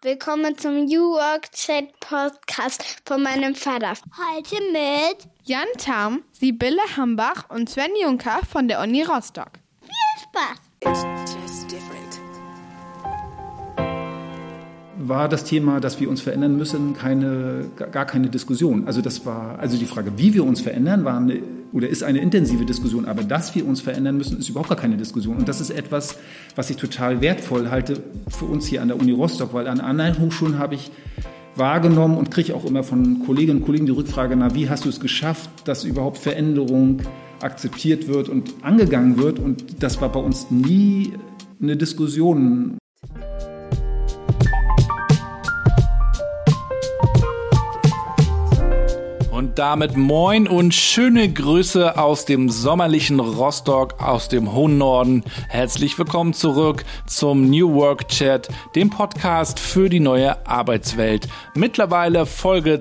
Willkommen zum New Work Chat Podcast von meinem Vater. Heute mit Jan Tam, Sibylle Hambach und Sven Juncker von der Uni Rostock. Viel Spaß! It's just different. War das Thema, dass wir uns verändern müssen, gar keine Diskussion. Also die Frage, wie wir uns verändern, ist eine intensive Diskussion, aber dass wir uns verändern müssen, ist überhaupt gar keine Diskussion. Und das ist etwas, was ich total wertvoll halte für uns hier an der Uni Rostock, weil an anderen Hochschulen habe ich wahrgenommen und kriege auch immer von Kolleginnen und Kollegen die Rückfrage, wie hast du es geschafft, dass überhaupt Veränderung akzeptiert wird und angegangen wird? Und das war bei uns nie eine Diskussion. Und damit moin und schöne Grüße aus dem sommerlichen Rostock, aus dem hohen Norden. Herzlich willkommen zurück zum New Work Chat, dem Podcast für die neue Arbeitswelt. Mittlerweile Folge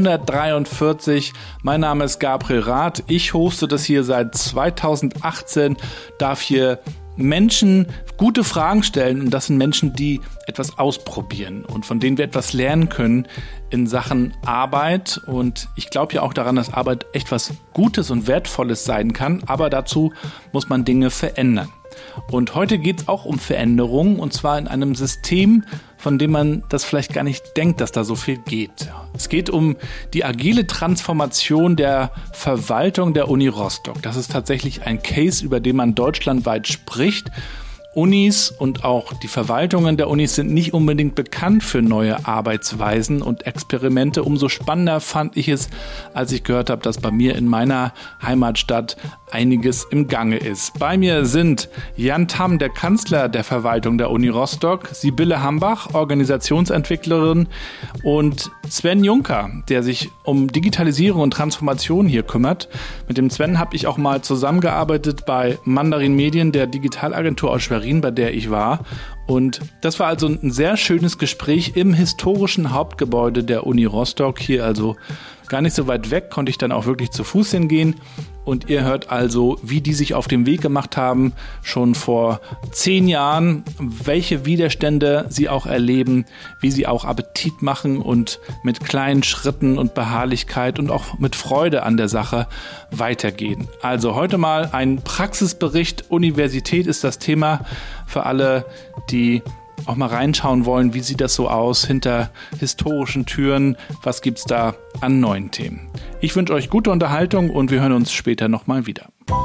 243. Mein Name ist Gabriel Rath. Ich hoste das hier seit 2018, darf hier Menschen gute Fragen stellen, und das sind Menschen, die etwas ausprobieren und von denen wir etwas lernen können in Sachen Arbeit. Und ich glaube ja auch daran, dass Arbeit echt was Gutes und Wertvolles sein kann, aber dazu muss man Dinge verändern. Und heute geht es auch um Veränderungen, und zwar in einem System, von dem man das vielleicht gar nicht denkt, dass da so viel geht. Es geht um die agile Transformation der Verwaltung der Uni Rostock. Das ist tatsächlich ein Case, über den man deutschlandweit spricht. Unis und auch die Verwaltungen der Unis sind nicht unbedingt bekannt für neue Arbeitsweisen und Experimente. Umso spannender fand ich es, als ich gehört habe, dass bei mir in meiner Heimatstadt einiges im Gange ist. Bei mir sind Jan Tam, der Kanzler der Verwaltung der Uni Rostock, Sibylle Hambach, Organisationsentwicklerin, und Sven Juncker, der sich um Digitalisierung und Transformation hier kümmert. Mit dem Sven habe ich auch mal zusammengearbeitet bei Mandarin Medien, der Digitalagentur aus Schwerin, bei der ich war. Und das war also ein sehr schönes Gespräch im historischen Hauptgebäude der Uni Rostock. Hier also gar nicht so weit weg, konnte ich dann auch wirklich zu Fuß hingehen. Und ihr hört also, wie die sich auf den Weg gemacht haben, schon vor 10 Jahren, welche Widerstände sie auch erleben, wie sie auch Appetit machen und mit kleinen Schritten und Beharrlichkeit und auch mit Freude an der Sache weitergehen. Also heute mal ein Praxisbericht. Universität ist das Thema für alle, die auch mal reinschauen wollen, wie sieht das so aus hinter historischen Türen, was gibt's da an neuen Themen. Ich wünsche euch gute Unterhaltung und wir hören uns später nochmal wieder.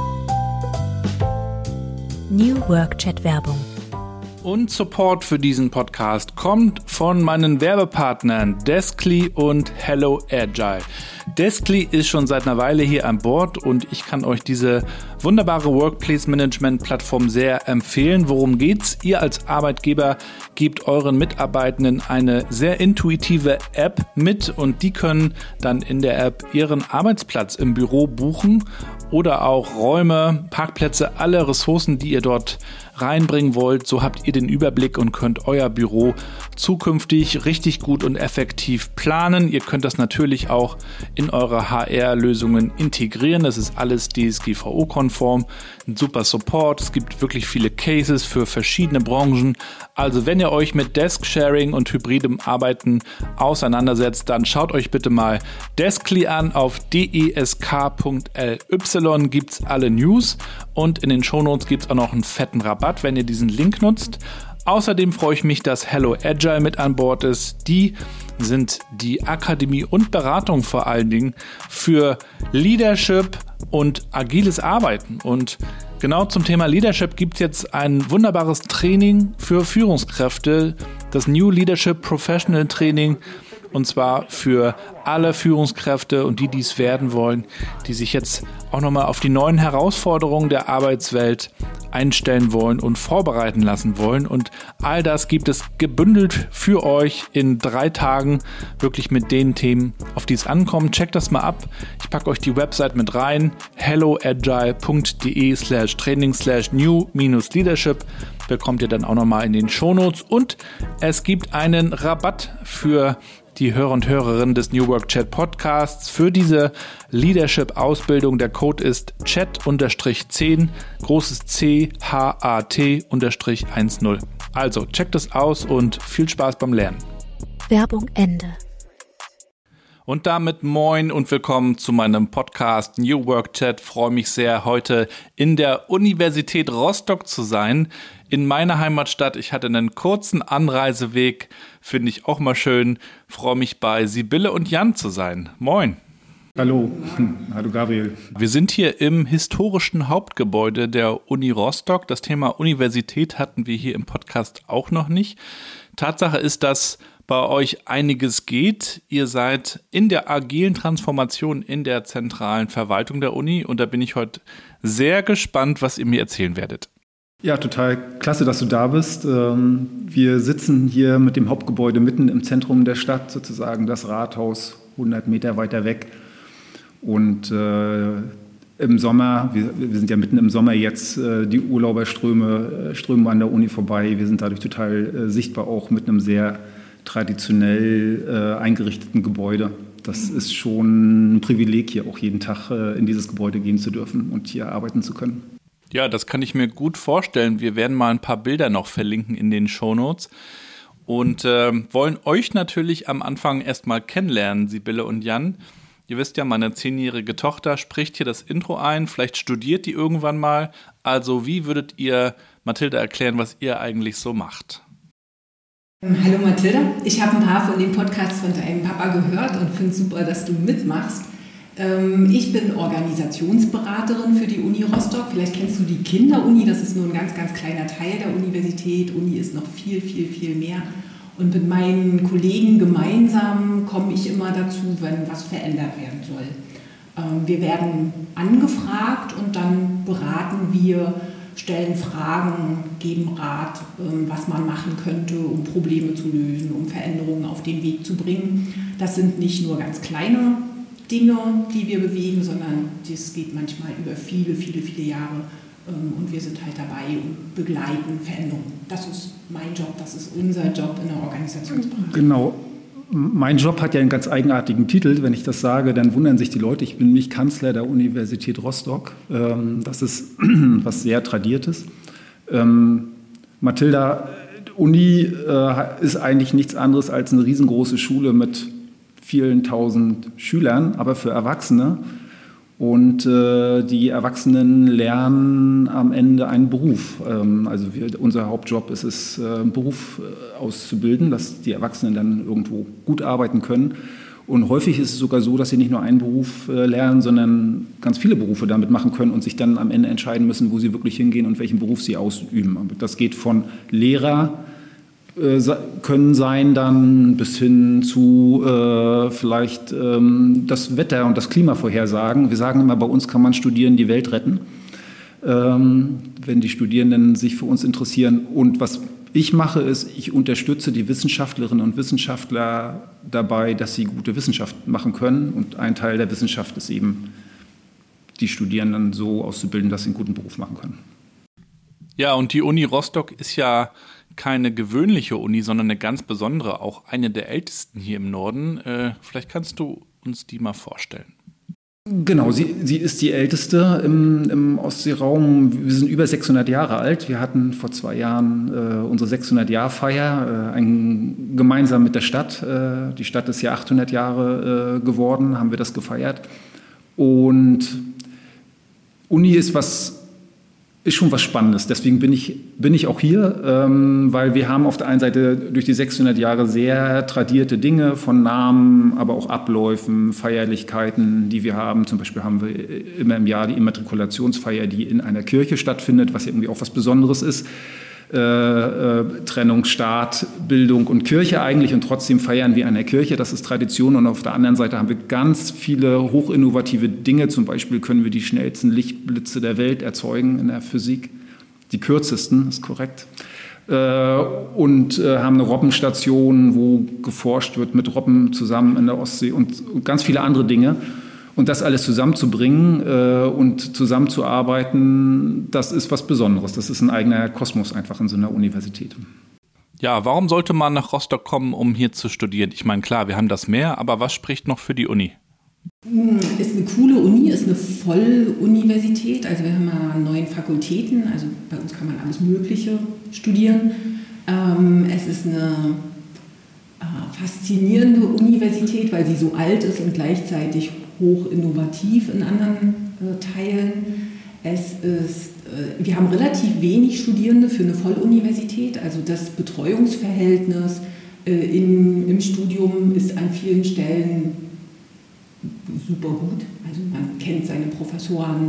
New Work Chat Werbung. Und Support für diesen Podcast kommt von meinen Werbepartnern Deskly und Hello Agile. Deskly ist schon seit einer Weile hier an Bord und ich kann euch diese wunderbare Workplace-Management-Plattform sehr empfehlen. Worum geht's? Ihr als Arbeitgeber gebt euren Mitarbeitenden eine sehr intuitive App mit und die können dann in der App ihren Arbeitsplatz im Büro buchen oder auch Räume, Parkplätze, alle Ressourcen, die ihr dort reinbringen wollt. So habt ihr den Überblick und könnt euer Büro zukünftig richtig gut und effektiv planen. Ihr könnt das natürlich auch in eure HR-Lösungen integrieren. Das ist alles DSGVO-konform. Ein super Support. Es gibt wirklich viele Cases für verschiedene Branchen. Also wenn ihr euch mit Desk-Sharing und hybridem Arbeiten auseinandersetzt, dann schaut euch bitte mal Deskly an. Auf desk.ly gibt's alle News und in den Shownotes gibt's auch noch einen fetten Rabatt, wenn ihr diesen Link nutzt. Außerdem freue ich mich, dass Hello Agile mit an Bord ist. Die sind die Akademie und Beratung vor allen Dingen für Leadership und agiles Arbeiten. Und genau zum Thema Leadership gibt es jetzt ein wunderbares Training für Führungskräfte, das New Leadership Professional Training. Und zwar für alle Führungskräfte und die es werden wollen, die sich jetzt auch nochmal auf die neuen Herausforderungen der Arbeitswelt einstellen wollen und vorbereiten lassen wollen. Und all das gibt es gebündelt für euch in 3 Tagen, wirklich mit den Themen, auf die es ankommt. Checkt das mal ab. Ich packe euch die Website mit rein, helloagile.de/training/new-leadership. Bekommt ihr dann auch nochmal in den Shownotes. Und es gibt einen Rabatt für die Hörer und Hörerinnen des New Work Chat Podcasts für diese Leadership-Ausbildung. Der Code ist chat-10, großes C, HAT-10. Also checkt es aus und viel Spaß beim Lernen. Werbung Ende. Und damit moin und willkommen zu meinem Podcast New Work Chat. Freue mich sehr, heute in der Universität Rostock zu sein, in meiner Heimatstadt. Ich hatte einen kurzen Anreiseweg, finde ich auch mal schön. Freue mich, bei Sibylle und Jan zu sein. Moin. Hallo. Hallo Gabriel. Wir sind hier im historischen Hauptgebäude der Uni Rostock. Das Thema Universität hatten wir hier im Podcast auch noch nicht. Tatsache ist, dass bei euch einiges geht. Ihr seid in der agilen Transformation in der zentralen Verwaltung der Uni und da bin ich heute sehr gespannt, was ihr mir erzählen werdet. Ja, total klasse, dass du da bist. Wir sitzen hier mit dem Hauptgebäude mitten im Zentrum der Stadt, sozusagen das Rathaus 100 Meter weiter weg. Und im Sommer, wir sind ja mitten im Sommer jetzt, die Urlauberströme strömen an der Uni vorbei. Wir sind dadurch total sichtbar, auch mit einem sehr traditionell eingerichteten Gebäude. Das ist schon ein Privileg, hier auch jeden Tag in dieses Gebäude gehen zu dürfen und hier arbeiten zu können. Ja, das kann ich mir gut vorstellen. Wir werden mal ein paar Bilder noch verlinken in den Shownotes und wollen euch natürlich am Anfang erstmal kennenlernen, Sibylle und Jan. Ihr wisst ja, meine 10-jährige Tochter spricht hier das Intro ein, vielleicht studiert die irgendwann mal. Also wie würdet ihr Mathilda erklären, was ihr eigentlich so macht? Hallo Mathilda, ich habe ein paar von den Podcasts von deinem Papa gehört und finde es super, dass du mitmachst. Ich bin Organisationsberaterin für die Uni Rostock. Vielleicht kennst du die Kinderuni, das ist nur ein ganz, ganz kleiner Teil der Universität. Uni ist noch viel, viel, viel mehr. Und mit meinen Kollegen gemeinsam komme ich immer dazu, wenn was verändert werden soll. Wir werden angefragt und dann beraten wir, stellen Fragen, geben Rat, was man machen könnte, um Probleme zu lösen, um Veränderungen auf den Weg zu bringen. Das sind nicht nur ganz kleine Dinge, die wir bewegen, sondern das geht manchmal über viele, viele, viele Jahre. Und wir sind halt dabei und begleiten Veränderungen. Das ist mein Job, das ist unser Job in der Organisationsberatung. Genau. Mein Job hat ja einen ganz eigenartigen Titel. Wenn ich das sage, dann wundern sich die Leute. Ich bin nicht Kanzler der Universität Rostock. Das ist was sehr Tradiertes. Mathilda, Uni ist eigentlich nichts anderes als eine riesengroße Schule mit vielen tausend Schülern, aber für Erwachsene. Und die Erwachsenen lernen am Ende einen Beruf. Also unser Hauptjob ist es, einen Beruf auszubilden, dass die Erwachsenen dann irgendwo gut arbeiten können. Und häufig ist es sogar so, dass sie nicht nur einen Beruf lernen, sondern ganz viele Berufe damit machen können und sich dann am Ende entscheiden müssen, wo sie wirklich hingehen und welchen Beruf sie ausüben. Das geht von Lehrer, können sein dann bis hin zu vielleicht das Wetter und das Klima vorhersagen. Wir sagen immer, bei uns kann man studieren, die Welt retten, wenn die Studierenden sich für uns interessieren. Und was ich mache, ist, ich unterstütze die Wissenschaftlerinnen und Wissenschaftler dabei, dass sie gute Wissenschaft machen können. Und ein Teil der Wissenschaft ist eben, die Studierenden so auszubilden, dass sie einen guten Beruf machen können. Ja, und die Uni Rostock ist ja keine gewöhnliche Uni, sondern eine ganz besondere, auch eine der ältesten hier im Norden. Vielleicht kannst du uns die mal vorstellen. Genau, sie ist die älteste im Ostseeraum. Wir sind über 600 Jahre alt. Wir hatten vor 2 Jahren unsere 600-Jahr-Feier, gemeinsam mit der Stadt. Die Stadt ist ja 800 Jahre geworden, haben wir das gefeiert. Und Uni ist schon was Spannendes. Deswegen bin ich auch hier, weil wir haben auf der einen Seite durch die 600 Jahre sehr tradierte Dinge von Namen, aber auch Abläufen, Feierlichkeiten, die wir haben. Zum Beispiel haben wir immer im Jahr die Immatrikulationsfeier, die in einer Kirche stattfindet, was irgendwie auch was Besonderes ist. Trennung Staat, Bildung und Kirche eigentlich, und trotzdem feiern wir an der Kirche, das ist Tradition. Und auf der anderen Seite haben wir ganz viele hochinnovative Dinge, zum Beispiel können wir die schnellsten Lichtblitze der Welt erzeugen in der Physik, die kürzesten, ist korrekt. Und haben eine Robbenstation, wo geforscht wird mit Robben zusammen in der Ostsee und ganz viele andere Dinge. Und das alles zusammenzubringen und zusammenzuarbeiten, das ist was Besonderes. Das ist ein eigener Kosmos einfach in so einer Universität. Ja, warum sollte man nach Rostock kommen, um hier zu studieren? Ich meine, klar, wir haben das Meer, aber was spricht noch für die Uni? Ist eine coole Uni, ist eine Volluniversität. Also wir haben ja 9 Fakultäten, also bei uns kann man alles Mögliche studieren. Es ist eine faszinierende Universität, weil sie so alt ist und gleichzeitig hoch innovativ in anderen Teilen. Wir haben relativ wenig Studierende für eine Volluniversität, also das Betreuungsverhältnis im Studium ist an vielen Stellen super gut. Also man kennt seine Professoren,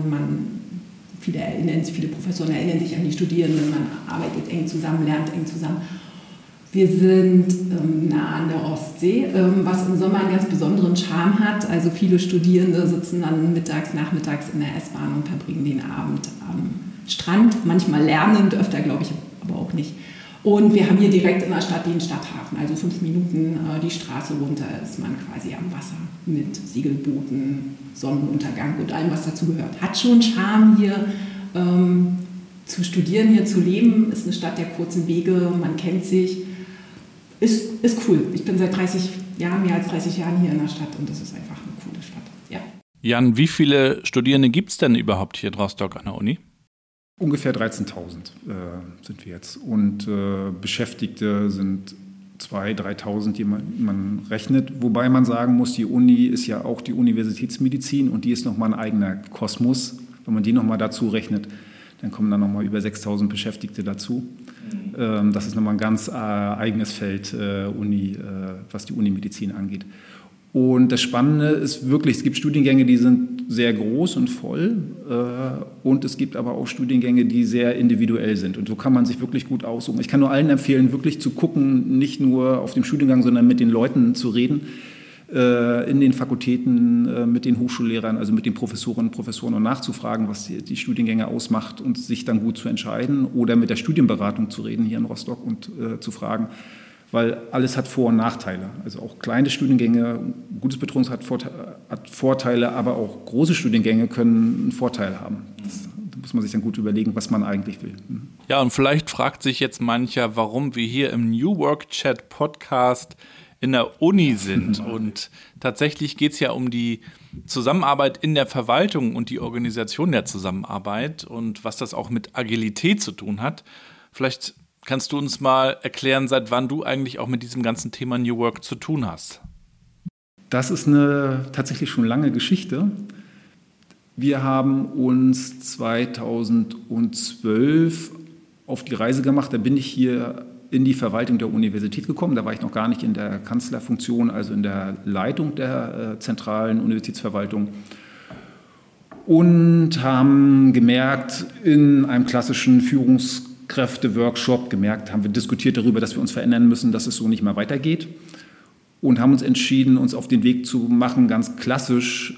viele Professoren erinnern sich an die Studierenden, man arbeitet eng zusammen, lernt eng zusammen. Wir sind nah an der Ostsee, was im Sommer einen ganz besonderen Charme hat. Also viele Studierende sitzen dann nachmittags in der S-Bahn und verbringen den Abend am Strand, manchmal lernend, öfter glaube ich aber auch nicht. Und wir haben hier direkt in der Stadt den Stadthafen, also 5 Minuten die Straße runter ist man quasi am Wasser mit Segelbooten, Sonnenuntergang und allem, was dazu gehört. Hat schon Charme hier zu studieren, hier zu leben, ist eine Stadt der kurzen Wege, man kennt sich. Ist cool. Ich bin seit mehr als 30 Jahren hier in der Stadt und das ist einfach eine coole Stadt. Ja. Jan, wie viele Studierende gibt es denn überhaupt hier in Rostock an der Uni? Ungefähr 13.000 sind wir jetzt. Und Beschäftigte sind 2.000, 3.000, die man rechnet. Wobei man sagen muss, die Uni ist ja auch die Universitätsmedizin und die ist nochmal ein eigener Kosmos. Wenn man die nochmal dazu rechnet, dann kommen dann nochmal über 6.000 Beschäftigte dazu. Das ist nochmal ein ganz eigenes Feld, was die Unimedizin angeht. Und das Spannende ist wirklich, es gibt Studiengänge, die sind sehr groß und voll und es gibt aber auch Studiengänge, die sehr individuell sind. Und so kann man sich wirklich gut aussuchen. Ich kann nur allen empfehlen, wirklich zu gucken, nicht nur auf dem Studiengang, sondern mit den Leuten zu reden, in den Fakultäten, mit den Hochschullehrern, also mit den Professorinnen und Professoren und nachzufragen, was die Studiengänge ausmacht und sich dann gut zu entscheiden oder mit der Studienberatung zu reden hier in Rostock und zu fragen, weil alles hat Vor- und Nachteile. Also auch kleine Studiengänge, gutes Betreuung hat Vorteile, aber auch große Studiengänge können einen Vorteil haben. Da muss man sich dann gut überlegen, was man eigentlich will. Ja, und vielleicht fragt sich jetzt mancher, warum wir hier im New Work Chat Podcast in der Uni sind. Und tatsächlich geht es ja um die Zusammenarbeit in der Verwaltung und die Organisation der Zusammenarbeit und was das auch mit Agilität zu tun hat. Vielleicht kannst du uns mal erklären, seit wann du eigentlich auch mit diesem ganzen Thema New Work zu tun hast? Das ist eine tatsächlich schon lange Geschichte. Wir haben uns 2012 auf die Reise gemacht. Da bin ich hier in die Verwaltung der Universität gekommen. Da war ich noch gar nicht in der Kanzlerfunktion, also in der Leitung der zentralen Universitätsverwaltung. Und haben gemerkt, in einem klassischen Führungskräfte-Workshop haben wir diskutiert darüber, dass wir uns verändern müssen, dass es so nicht mehr weitergeht. Und haben uns entschieden, uns auf den Weg zu machen, ganz klassisch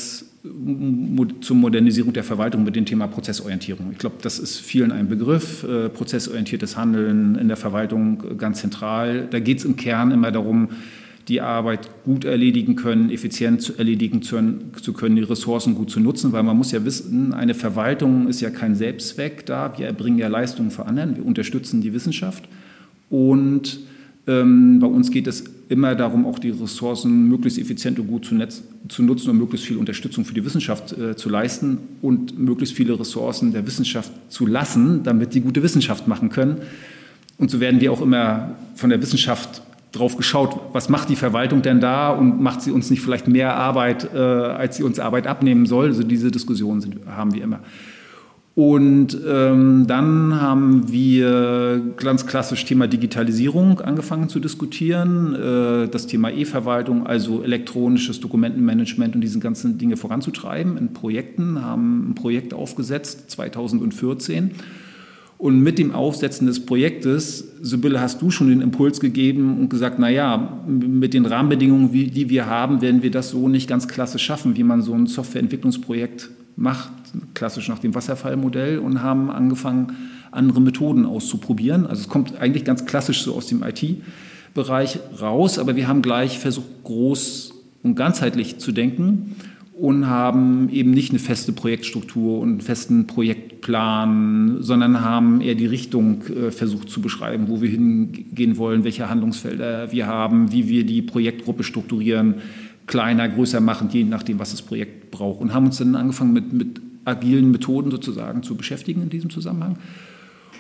zur Modernisierung der Verwaltung mit dem Thema Prozessorientierung. Ich glaube, das ist vielen ein Begriff. Prozessorientiertes Handeln in der Verwaltung ganz zentral. Da geht es im Kern immer darum, die Arbeit gut erledigen können, effizient erledigen zu können, die Ressourcen gut zu nutzen, weil man muss ja wissen, eine Verwaltung ist ja kein Selbstzweck da. Wir erbringen ja Leistungen für anderen, wir unterstützen die Wissenschaft und bei uns geht es immer darum, auch die Ressourcen möglichst effizient und gut zu nutzen und möglichst viel Unterstützung für die Wissenschaft zu leisten und möglichst viele Ressourcen der Wissenschaft zu lassen, damit die gute Wissenschaft machen können. Und so werden wir auch immer von der Wissenschaft drauf geschaut, was macht die Verwaltung denn da und macht sie uns nicht vielleicht mehr Arbeit, als sie uns Arbeit abnehmen soll. Also diese Diskussionen haben wir immer. Und dann haben wir ganz klassisch Thema Digitalisierung angefangen zu diskutieren, das Thema E-Verwaltung, also elektronisches Dokumentenmanagement und diese ganzen Dinge voranzutreiben in Projekten, haben ein Projekt aufgesetzt 2014. Und mit dem Aufsetzen des Projektes, Sibylle, hast du schon den Impuls gegeben und gesagt, naja, mit den Rahmenbedingungen, die wir haben, werden wir das so nicht ganz klassisch schaffen, wie man so ein Softwareentwicklungsprojekt macht, klassisch nach dem Wasserfallmodell, und haben angefangen, andere Methoden auszuprobieren. Also es kommt eigentlich ganz klassisch so aus dem IT-Bereich raus, aber wir haben gleich versucht, groß und ganzheitlich zu denken und haben eben nicht eine feste Projektstruktur und einen festen Projektplan, sondern haben eher die Richtung versucht zu beschreiben, wo wir hingehen wollen, welche Handlungsfelder wir haben, wie wir die Projektgruppe strukturieren, kleiner, größer machen, je nachdem, was das Projekt braucht. Und haben uns dann angefangen, mit agilen Methoden sozusagen zu beschäftigen in diesem Zusammenhang.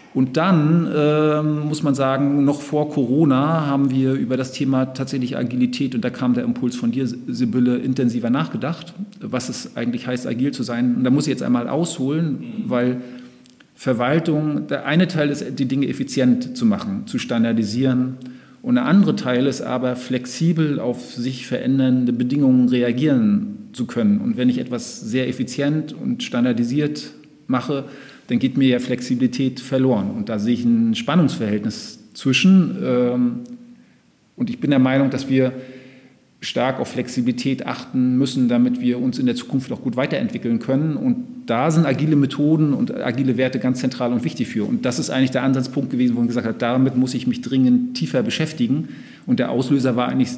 Und dann muss man sagen, noch vor Corona haben wir über das Thema tatsächlich Agilität, und da kam der Impuls von dir, Sibylle, intensiver nachgedacht, was es eigentlich heißt, agil zu sein. Und da muss ich jetzt einmal ausholen, weil Verwaltung, der eine Teil ist, die Dinge effizient zu machen, zu standardisieren. Und der andere Teil ist aber, flexibel auf sich verändernde Bedingungen reagieren zu können. Und wenn ich etwas sehr effizient und standardisiert mache, dann geht mir ja Flexibilität verloren. Und da sehe ich ein Spannungsverhältnis zwischen. Und ich bin der Meinung, dass wir stark auf Flexibilität achten müssen, damit wir uns in der Zukunft auch gut weiterentwickeln können. Und da sind agile Methoden und agile Werte ganz zentral und wichtig für. Und das ist eigentlich der Ansatzpunkt gewesen, wo man gesagt hat, damit muss ich mich dringend tiefer beschäftigen. Und der Auslöser war eigentlich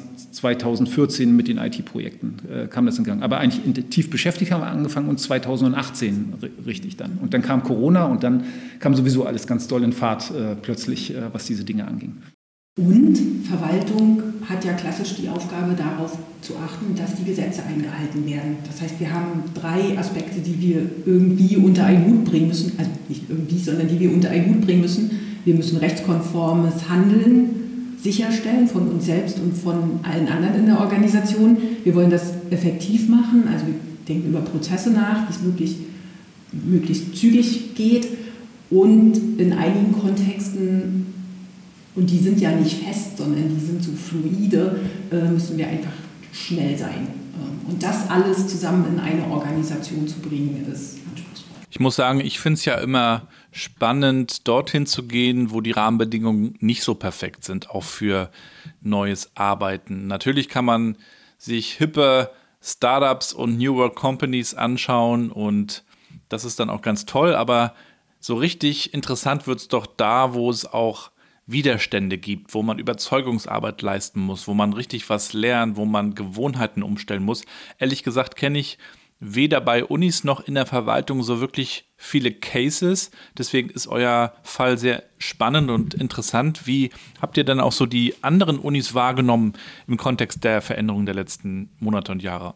2014 mit den IT-Projekten, kam das in Gang. Aber eigentlich tief beschäftigt haben wir angefangen und 2018 richtig dann. Und dann kam Corona und dann kam sowieso alles ganz doll in Fahrt plötzlich, was diese Dinge anging. Und Verwaltung hat ja klassisch die Aufgabe, darauf zu achten, dass die Gesetze eingehalten werden. Das heißt, wir haben 3 Aspekte, die wir irgendwie unter einen Hut bringen müssen. Also nicht irgendwie, sondern die wir unter einen Hut bringen müssen. Wir müssen rechtskonformes Handeln sicherstellen von uns selbst und von allen anderen in der Organisation. Wir wollen das effektiv machen. Also wir denken über Prozesse nach, wie es möglichst zügig geht. Und in einigen Kontexten, und die sind ja nicht fest, sondern die sind so fluide, müssen wir einfach schnell sein. Und das alles zusammen in eine Organisation zu bringen, ist anspruchsvoll. Ich muss sagen, ich finde es ja immer spannend, dorthin zu gehen, wo die Rahmenbedingungen nicht so perfekt sind, auch für neues Arbeiten. Natürlich kann man sich hippe Startups und New Work Companies anschauen und das ist dann auch ganz toll, aber so richtig interessant wird es doch da, wo es auch Widerstände gibt, wo man Überzeugungsarbeit leisten muss, wo man richtig was lernt, wo man Gewohnheiten umstellen muss. Ehrlich gesagt kenne ich weder bei Unis noch in der Verwaltung so wirklich viele Cases. Deswegen ist euer Fall sehr spannend und interessant. Wie habt ihr dann auch so die anderen Unis wahrgenommen im Kontext der Veränderung der letzten Monate und Jahre?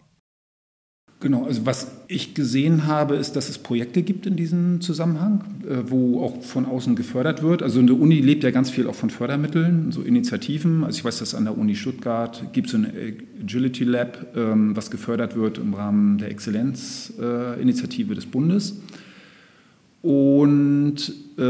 Genau, also was ich gesehen habe, ist, dass es Projekte gibt in diesem Zusammenhang, wo auch von außen gefördert wird. Also eine Uni lebt ja ganz viel auch von Fördermitteln, so Initiativen. Also ich weiß, dass an der Uni Stuttgart gibt es so ein Agility Lab, was gefördert wird im Rahmen der Exzellenzinitiative des Bundes. Und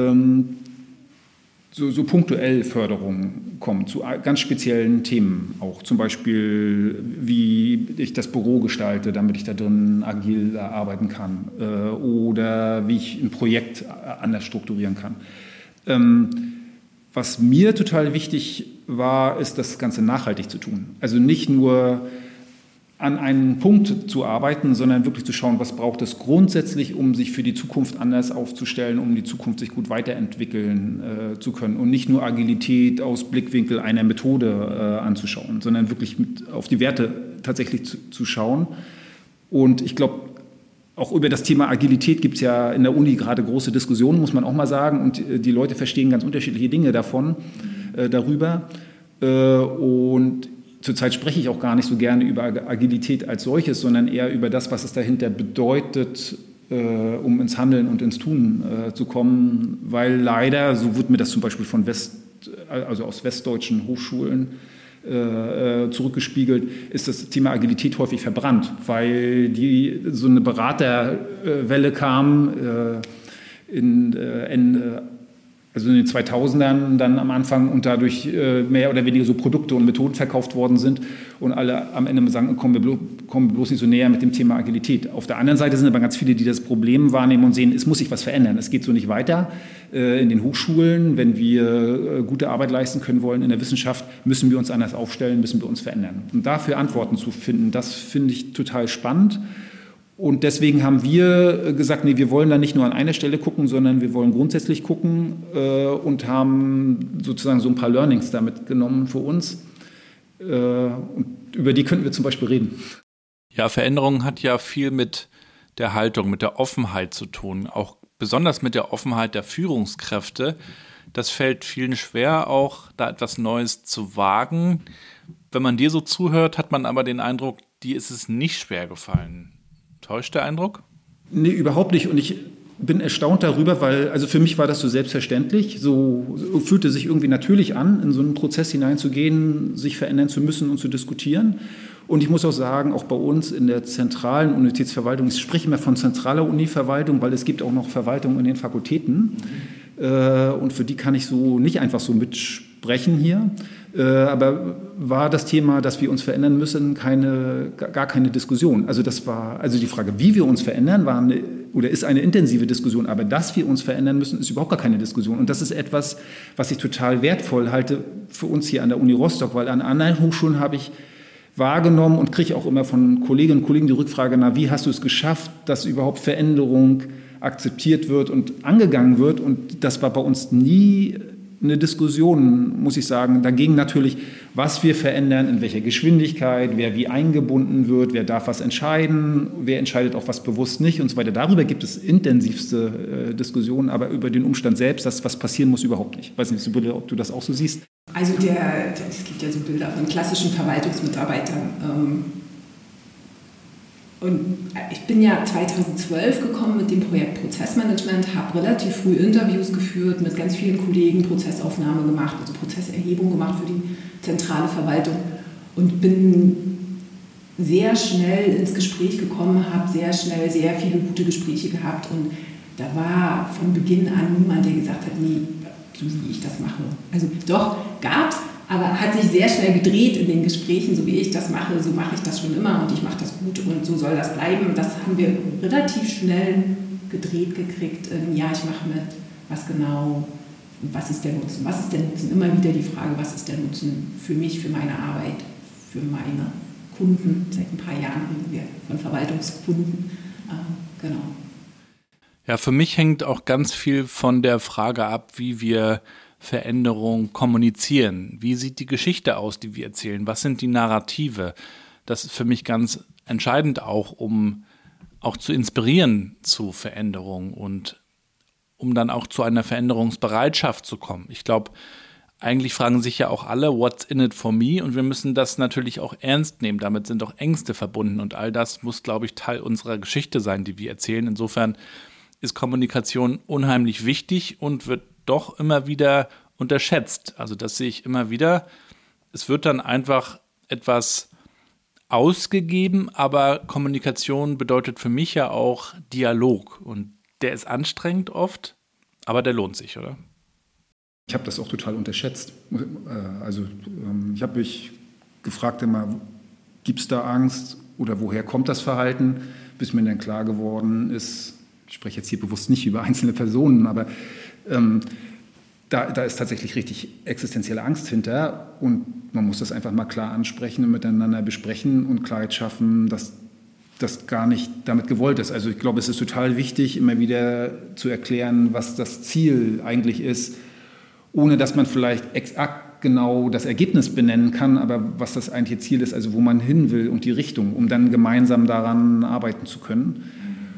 so punktuell Förderungen kommen zu ganz speziellen Themen auch. Zum Beispiel, wie ich das Büro gestalte, damit ich da drin agil arbeiten kann. Oder wie ich ein Projekt anders strukturieren kann. Was mir total wichtig war, ist, das Ganze nachhaltig zu tun. Also nicht nur an einen Punkt zu arbeiten, sondern wirklich zu schauen, was braucht es grundsätzlich, um sich für die Zukunft anders aufzustellen, um die Zukunft sich gut weiterentwickeln zu können und nicht nur Agilität aus Blickwinkel einer Methode anzuschauen, sondern wirklich auf die Werte tatsächlich zu schauen. Und ich glaube, auch über das Thema Agilität gibt es ja in der Uni gerade große Diskussionen, muss man auch mal sagen, und die Leute verstehen ganz unterschiedliche Dinge darüber. Und zurzeit spreche ich auch gar nicht so gerne über Agilität als solches, sondern eher über das, was es dahinter bedeutet, um ins Handeln und ins Tun zu kommen. Weil leider, so wird mir das zum Beispiel von aus westdeutschen Hochschulen zurückgespiegelt, ist das Thema Agilität häufig verbrannt, weil so eine Beraterwelle kam also in den 2000ern dann am Anfang und dadurch mehr oder weniger so Produkte und Methoden verkauft worden sind und alle am Ende sagen, kommen wir bloß nicht so näher mit dem Thema Agilität. Auf der anderen Seite sind aber ganz viele, die das Problem wahrnehmen und sehen, es muss sich was verändern. Es geht so nicht weiter. In den Hochschulen, wenn wir gute Arbeit leisten können wollen in der Wissenschaft, müssen wir uns anders aufstellen, müssen wir uns verändern. Und dafür Antworten zu finden, das finde ich total spannend. Und deswegen haben wir gesagt, nee, wir wollen da nicht nur an einer Stelle gucken, sondern wir wollen grundsätzlich gucken und haben sozusagen so ein paar Learnings damit genommen für uns. Und über die könnten wir zum Beispiel reden. Ja, Veränderung hat ja viel mit der Haltung, mit der Offenheit zu tun, auch besonders mit der Offenheit der Führungskräfte. Das fällt vielen schwer, auch da etwas Neues zu wagen. Wenn man dir so zuhört, hat man aber den Eindruck, dir ist es nicht schwer gefallen. Täuscht der Eindruck? Nee, überhaupt nicht. Und bin erstaunt darüber, weil also für mich war das so selbstverständlich, so fühlte sich irgendwie natürlich an, in so einen Prozess hineinzugehen, sich verändern zu müssen und zu diskutieren. Und ich muss auch sagen, auch bei uns in der zentralen Universitätsverwaltung, ich spreche immer von zentraler Univerwaltung, weil es gibt auch noch Verwaltung in den Fakultäten. Und für die kann ich so nicht einfach so mitsprechen hier. Aber war das Thema, dass wir uns verändern müssen, gar keine Diskussion. Also die Frage, wie wir uns verändern, ist eine intensive Diskussion. Aber dass wir uns verändern müssen, ist überhaupt gar keine Diskussion. Und das ist etwas, was ich total wertvoll halte für uns hier an der Uni Rostock, weil an anderen Hochschulen habe ich wahrgenommen und kriege auch immer von Kolleginnen und Kollegen die Rückfrage, wie hast du es geschafft, dass überhaupt Veränderung akzeptiert wird und angegangen wird? Und das war bei uns nie eine Diskussion, muss ich sagen. Da ging natürlich, was wir verändern, in welcher Geschwindigkeit, wer wie eingebunden wird, wer darf was entscheiden, wer entscheidet auch was bewusst nicht und so weiter. Darüber gibt es intensivste Diskussionen, aber über den Umstand selbst, dass was passieren muss, überhaupt nicht. Ich weiß nicht, ob du das auch so siehst. Also es gibt ja so Bilder von klassischen Verwaltungsmitarbeitern. Und ich bin ja 2012 gekommen mit dem Projekt Prozessmanagement, habe relativ früh Interviews geführt, mit ganz vielen Kollegen Prozessaufnahme gemacht, also Prozesserhebung gemacht für die zentrale Verwaltung und bin sehr schnell ins Gespräch gekommen, habe sehr schnell sehr viele gute Gespräche gehabt und da war von Beginn an niemand, der gesagt hat, nee, so wie ich das mache. Also doch, gab es, aber hat sich sehr schnell gedreht in den Gesprächen, so wie ich das mache, so mache ich das schon immer und ich mache das gut und so soll das bleiben. Das haben wir relativ schnell gedreht gekriegt. Ja, ich mache mit, was genau, was ist der Nutzen? Was ist der Nutzen? Immer wieder die Frage, was ist der Nutzen für mich, für meine Arbeit, für meine Kunden? Seit ein paar Jahren reden wir von Verwaltungskunden. Genau. Ja, für mich hängt auch ganz viel von der Frage ab, wie wir Veränderung kommunizieren. Wie sieht die Geschichte aus, die wir erzählen? Was sind die Narrative? Das ist für mich ganz entscheidend auch, um auch zu inspirieren zu Veränderung und um dann auch zu einer Veränderungsbereitschaft zu kommen. Ich glaube, eigentlich fragen sich ja auch alle, what's in it for me? Und wir müssen das natürlich auch ernst nehmen. Damit sind auch Ängste verbunden und all das muss, glaube ich, Teil unserer Geschichte sein, die wir erzählen. Insofern ist Kommunikation unheimlich wichtig und wird doch immer wieder unterschätzt. Also das sehe ich immer wieder. Es wird dann einfach etwas ausgegeben, aber Kommunikation bedeutet für mich ja auch Dialog. Und der ist anstrengend oft, aber der lohnt sich, oder? Ich habe das auch total unterschätzt. Also ich habe mich gefragt immer, gibt es da Angst oder woher kommt das Verhalten? Bis mir dann klar geworden ist, ich spreche jetzt hier bewusst nicht über einzelne Personen, aber da ist tatsächlich richtig existenzielle Angst hinter und man muss das einfach mal klar ansprechen und miteinander besprechen und Klarheit schaffen, dass das gar nicht damit gewollt ist. Also ich glaube, es ist total wichtig, immer wieder zu erklären, was das Ziel eigentlich ist, ohne dass man vielleicht exakt genau das Ergebnis benennen kann, aber was das eigentliche Ziel ist, also wo man hin will und die Richtung, um dann gemeinsam daran arbeiten zu können.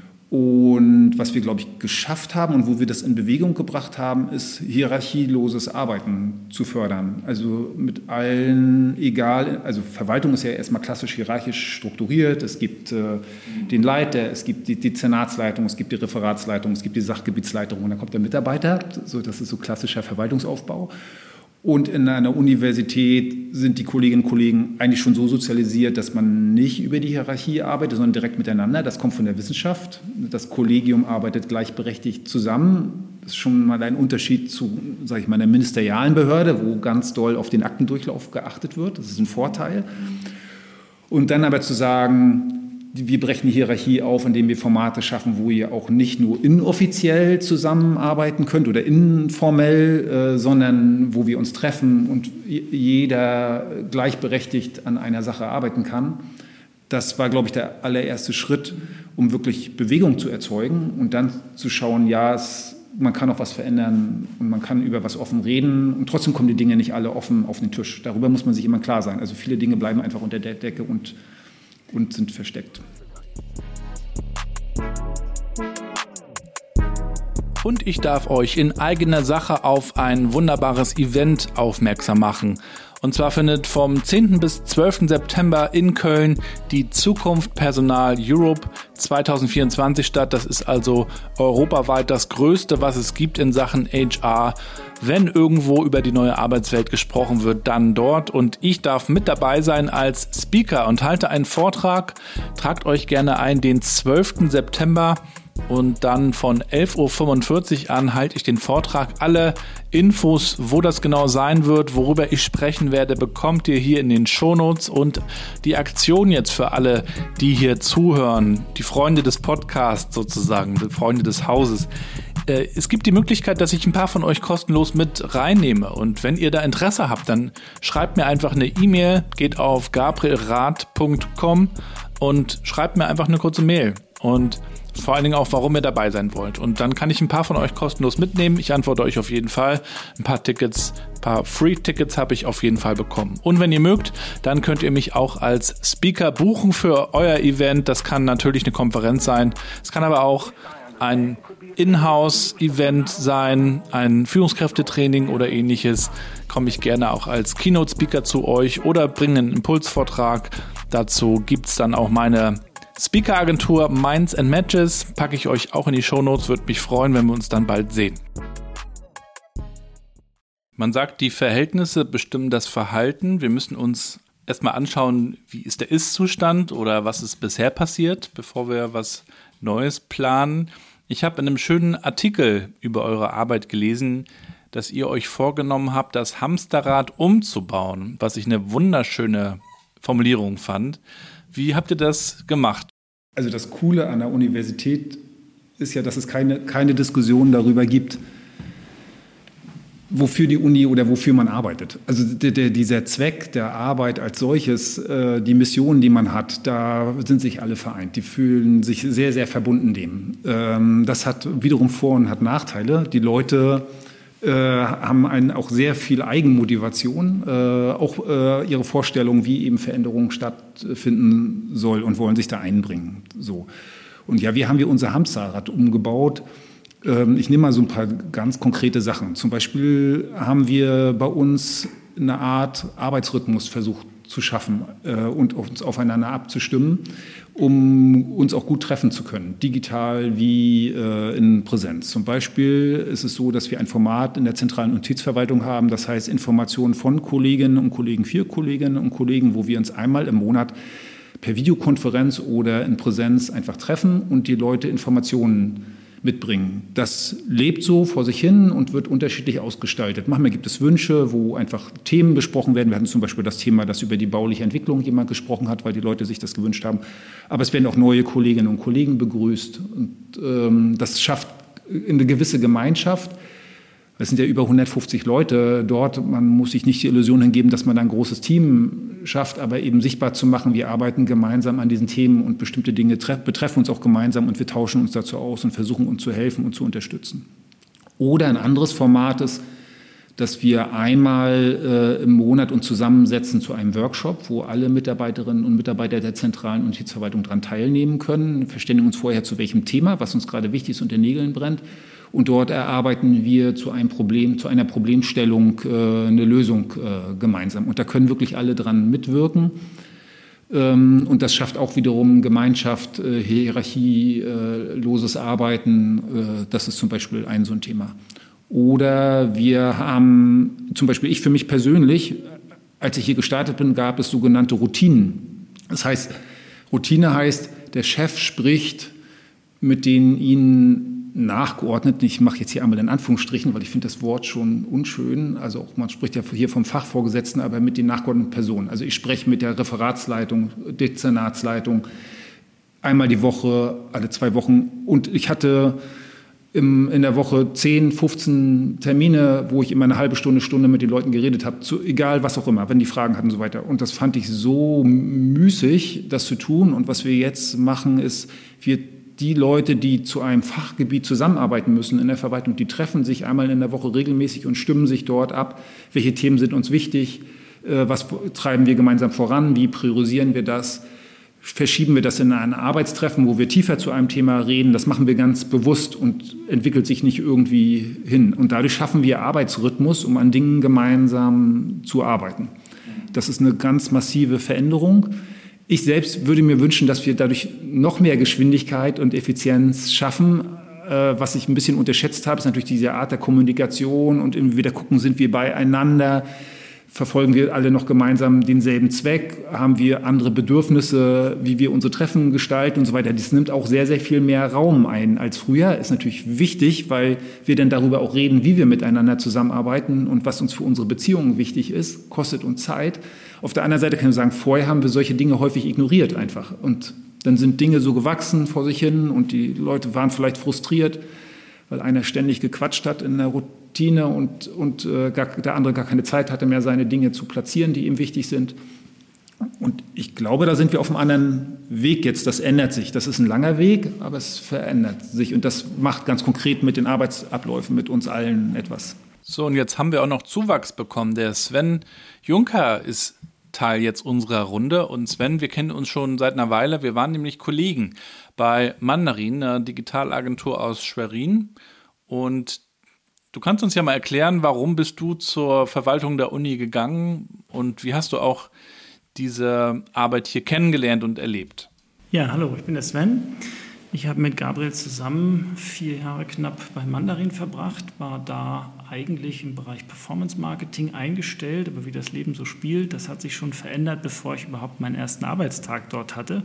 Und was wir, glaube ich, geschafft haben und wo wir das in Bewegung gebracht haben, ist hierarchieloses Arbeiten zu fördern. Also mit allen, egal, also Verwaltung ist ja erstmal klassisch hierarchisch strukturiert. Es gibt den Leiter, es gibt die Dezernatsleitung, es gibt die Referatsleitung, es gibt die Sachgebietsleitung und dann kommt der Mitarbeiter. So, das ist so klassischer Verwaltungsaufbau. Und in einer Universität sind die Kolleginnen und Kollegen eigentlich schon so sozialisiert, dass man nicht über die Hierarchie arbeitet, sondern direkt miteinander. Das kommt von der Wissenschaft. Das Kollegium arbeitet gleichberechtigt zusammen. Das ist schon mal ein Unterschied zu, sage ich mal, einer ministerialen Behörde, wo ganz doll auf den Aktendurchlauf geachtet wird. Das ist ein Vorteil. Und dann aber zu sagen, wir brechen die Hierarchie auf, indem wir Formate schaffen, wo ihr auch nicht nur inoffiziell zusammenarbeiten könnt oder informell, sondern wo wir uns treffen und jeder gleichberechtigt an einer Sache arbeiten kann. Das war, glaube ich, der allererste Schritt, um wirklich Bewegung zu erzeugen und dann zu schauen, ja, man kann auch was verändern und man kann über was offen reden und trotzdem kommen die Dinge nicht alle offen auf den Tisch. Darüber muss man sich immer klar sein. Also viele Dinge bleiben einfach unter der Decke und sind versteckt. Und ich darf euch in eigener Sache auf ein wunderbares Event aufmerksam machen. Und zwar findet vom 10. bis 12. September in Köln die Zukunft Personal Europe 2024 statt. Das ist also europaweit das Größte, was es gibt in Sachen HR. Wenn irgendwo über die neue Arbeitswelt gesprochen wird, dann dort. Und ich darf mit dabei sein als Speaker und halte einen Vortrag. Tragt euch gerne ein, den 12. September. Und dann von 11.45 Uhr an halte ich den Vortrag. Alle Infos, wo das genau sein wird, worüber ich sprechen werde, bekommt ihr hier in den Shownotes. Und die Aktion jetzt für alle, die hier zuhören, die Freunde des Podcasts sozusagen, die Freunde des Hauses. Es gibt die Möglichkeit, dass ich ein paar von euch kostenlos mit reinnehme. Und wenn ihr da Interesse habt, dann schreibt mir einfach eine E-Mail, geht auf gabrielrath.com und schreibt mir einfach eine kurze Mail. Und vor allen Dingen auch, warum ihr dabei sein wollt. Und dann kann ich ein paar von euch kostenlos mitnehmen. Ich antworte euch auf jeden Fall. Ein paar Free-Tickets habe ich auf jeden Fall bekommen. Und wenn ihr mögt, dann könnt ihr mich auch als Speaker buchen für euer Event. Das kann natürlich eine Konferenz sein. Es kann aber auch ein Inhouse-Event sein, ein Führungskräftetraining oder ähnliches. Komme ich gerne auch als Keynote-Speaker zu euch oder bringe einen Impulsvortrag. Dazu gibt es dann auch meine Speaker-Agentur Minds and Matches, packe ich euch auch in die Shownotes, würde mich freuen, wenn wir uns dann bald sehen. Man sagt, die Verhältnisse bestimmen das Verhalten. Wir müssen uns erstmal anschauen, wie ist der Ist-Zustand oder was ist bisher passiert, bevor wir was Neues planen. Ich habe in einem schönen Artikel über eure Arbeit gelesen, dass ihr euch vorgenommen habt, das Hamsterrad umzubauen, was ich eine wunderschöne Formulierung fand. Wie habt ihr das gemacht? Also das Coole an der Universität ist ja, dass es keine Diskussion darüber gibt, wofür die Uni oder wofür man arbeitet. Also dieser Zweck der Arbeit als solches, die Mission, die man hat, da sind sich alle vereint. Die fühlen sich sehr, sehr verbunden dem. Das hat wiederum Vor- und hat Nachteile. Die Leute haben auch sehr viel Eigenmotivation, auch ihre Vorstellung, wie eben Veränderung stattfinden soll und wollen sich da einbringen. So. Und ja, wie haben wir unser Hamsterrad umgebaut? Ich nehme mal so ein paar ganz konkrete Sachen. Zum Beispiel haben wir bei uns eine Art Arbeitsrhythmus versucht zu schaffen und uns aufeinander abzustimmen, um uns auch gut treffen zu können, digital wie in Präsenz. Zum Beispiel ist es so, dass wir ein Format in der zentralen Notizverwaltung haben, das heißt Informationen von Kolleginnen und Kollegen für Kolleginnen und Kollegen, wo wir uns einmal im Monat per Videokonferenz oder in Präsenz einfach treffen und die Leute Informationen mitbringen. Das lebt so vor sich hin und wird unterschiedlich ausgestaltet. Manchmal gibt es Wünsche, wo einfach Themen besprochen werden. Wir hatten zum Beispiel das Thema, dass über die bauliche Entwicklung jemand gesprochen hat, weil die Leute sich das gewünscht haben. Aber es werden auch neue Kolleginnen und Kollegen begrüßt. Und das schafft eine gewisse Gemeinschaft. Es sind ja über 150 Leute dort. Man muss sich nicht die Illusion hingeben, dass man da ein großes Team schafft, aber eben sichtbar zu machen, wir arbeiten gemeinsam an diesen Themen und bestimmte Dinge betreffen uns auch gemeinsam und wir tauschen uns dazu aus und versuchen uns zu helfen und zu unterstützen. Oder ein anderes Format ist, dass wir einmal im Monat uns zusammensetzen zu einem Workshop, wo alle Mitarbeiterinnen und Mitarbeiter der zentralen Notizverwaltung daran teilnehmen können. Wir verständigen uns vorher, zu welchem Thema, was uns gerade wichtig ist, unter den Nägeln brennt. Und dort erarbeiten wir zu einer Problemstellung eine Lösung gemeinsam. Und da können wirklich alle dran mitwirken. Und das schafft auch wiederum Gemeinschaft, hierarchieloses Arbeiten. Das ist zum Beispiel so ein Thema. Oder wir haben, zum Beispiel ich für mich persönlich, als ich hier gestartet bin, gab es sogenannte Routinen. Das heißt, Routine heißt, der Chef spricht mit den ihnen Nachgeordneten, ich mache jetzt hier einmal in Anführungsstrichen, weil ich finde das Wort schon unschön, also auch man spricht ja hier vom Fachvorgesetzten, aber mit den nachgeordneten Personen. Also ich spreche mit der Referatsleitung, Dezernatsleitung einmal die Woche, alle 2 Wochen und ich hatte in der Woche 10, 15 Termine, wo ich immer eine halbe Stunde mit den Leuten geredet habe, egal was auch immer, wenn die Fragen hatten und so weiter. Und das fand ich so müßig, das zu tun. Und was wir jetzt machen, ist, die Leute, die zu einem Fachgebiet zusammenarbeiten müssen in der Verwaltung, die treffen sich einmal in der Woche regelmäßig und stimmen sich dort ab, welche Themen sind uns wichtig, was treiben wir gemeinsam voran, wie priorisieren wir das, verschieben wir das in ein Arbeitstreffen, wo wir tiefer zu einem Thema reden, das machen wir ganz bewusst und entwickelt sich nicht irgendwie hin. Und dadurch schaffen wir Arbeitsrhythmus, um an Dingen gemeinsam zu arbeiten. das ist eine ganz massive Veränderung. Ich selbst würde mir wünschen, dass wir dadurch noch mehr Geschwindigkeit und Effizienz schaffen. Was ich ein bisschen unterschätzt habe, ist natürlich diese Art der Kommunikation und immer wieder gucken, sind wir beieinander, verfolgen wir alle noch gemeinsam denselben Zweck, haben wir andere Bedürfnisse, wie wir unsere Treffen gestalten und so weiter. Das nimmt auch sehr, sehr viel mehr Raum ein als früher. Ist natürlich wichtig, weil wir dann darüber auch reden, wie wir miteinander zusammenarbeiten und was uns für unsere Beziehungen wichtig ist, kostet uns Zeit. Auf der anderen Seite kann ich sagen, vorher haben wir solche Dinge häufig ignoriert einfach. Und dann sind Dinge so gewachsen vor sich hin und die Leute waren vielleicht frustriert, weil einer ständig gequatscht hat in der Routine und der andere gar keine Zeit hatte mehr, seine Dinge zu platzieren, die ihm wichtig sind. Und ich glaube, da sind wir auf einem anderen Weg jetzt. Das ändert sich. Das ist ein langer Weg, aber es verändert sich. Und das macht ganz konkret mit den Arbeitsabläufen mit uns allen etwas. So, und jetzt haben wir auch noch Zuwachs bekommen. Der Sven Juncker ist Teil jetzt unserer Runde. Und Sven, wir kennen uns schon seit einer Weile. Wir waren nämlich Kollegen bei Mandarin, einer Digitalagentur aus Schwerin. Und du kannst uns ja mal erklären, warum bist du zur Verwaltung der Uni gegangen und wie hast du auch diese Arbeit hier kennengelernt und erlebt? Ja, hallo, ich bin der Sven. Ich habe mit Gabriel zusammen 4 Jahre knapp bei Mandarin verbracht, war da eigentlich im Bereich Performance Marketing eingestellt, aber wie das Leben so spielt, das hat sich schon verändert, bevor ich überhaupt meinen ersten Arbeitstag dort hatte.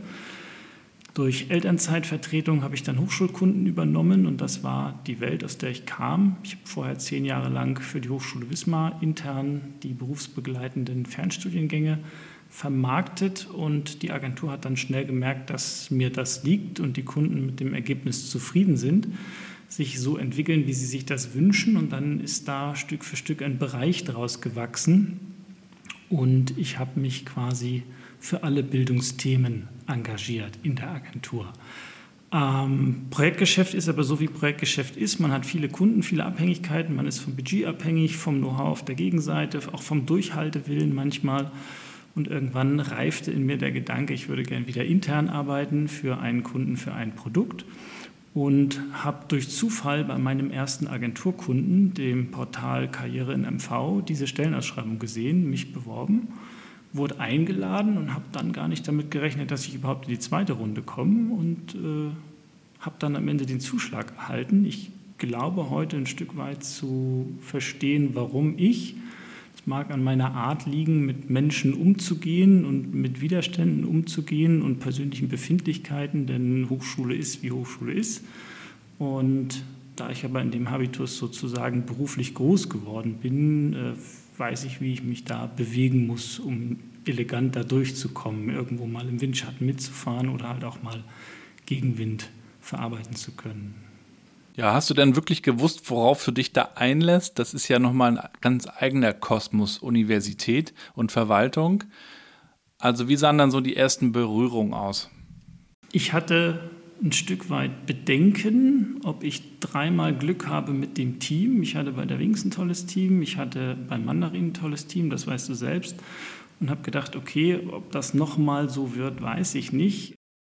Durch Elternzeitvertretung habe ich dann Hochschulkunden übernommen und das war die Welt, aus der ich kam. Ich habe vorher 10 Jahre lang für die Hochschule Wismar intern die berufsbegleitenden Fernstudiengänge vermarktet und die Agentur hat dann schnell gemerkt, dass mir das liegt und die Kunden mit dem Ergebnis zufrieden sind, sich so entwickeln, wie sie sich das wünschen und dann ist da Stück für Stück ein Bereich daraus gewachsen und ich habe mich quasi für alle Bildungsthemen engagiert in der Agentur. Projektgeschäft ist aber so, wie Projektgeschäft ist. Man hat viele Kunden, viele Abhängigkeiten. Man ist vom Budget abhängig, vom Know-how auf der Gegenseite, auch vom Durchhaltewillen manchmal. Und irgendwann reifte in mir der Gedanke, ich würde gerne wieder intern arbeiten für einen Kunden, für ein Produkt. Und habe durch Zufall bei meinem ersten Agenturkunden, dem Portal Karriere in MV, diese Stellenausschreibung gesehen, mich beworben, wurde eingeladen und habe dann gar nicht damit gerechnet, dass ich überhaupt in die zweite Runde komme und habe dann am Ende den Zuschlag erhalten. Ich glaube heute ein Stück weit zu verstehen, warum ich. Es mag an meiner Art liegen, mit Menschen umzugehen und mit Widerständen umzugehen und persönlichen Befindlichkeiten, denn Hochschule ist, wie Hochschule ist. Und da ich aber in dem Habitus sozusagen beruflich groß geworden bin, weiß ich, wie ich mich da bewegen muss, um elegant da durchzukommen, irgendwo mal im Windschatten mitzufahren oder halt auch mal Gegenwind verarbeiten zu können. Ja, hast du denn wirklich gewusst, worauf du dich da einlässt? Das ist ja nochmal ein ganz eigener Kosmos, Universität und Verwaltung. Also wie sahen dann so die ersten Berührungen aus? Ich hatte ein Stück weit Bedenken, ob ich 3-mal Glück habe mit dem Team. Ich hatte bei der Wings ein tolles Team, ich hatte bei Mandarin ein tolles Team, das weißt du selbst. Und habe gedacht, okay, ob das nochmal so wird, weiß ich nicht.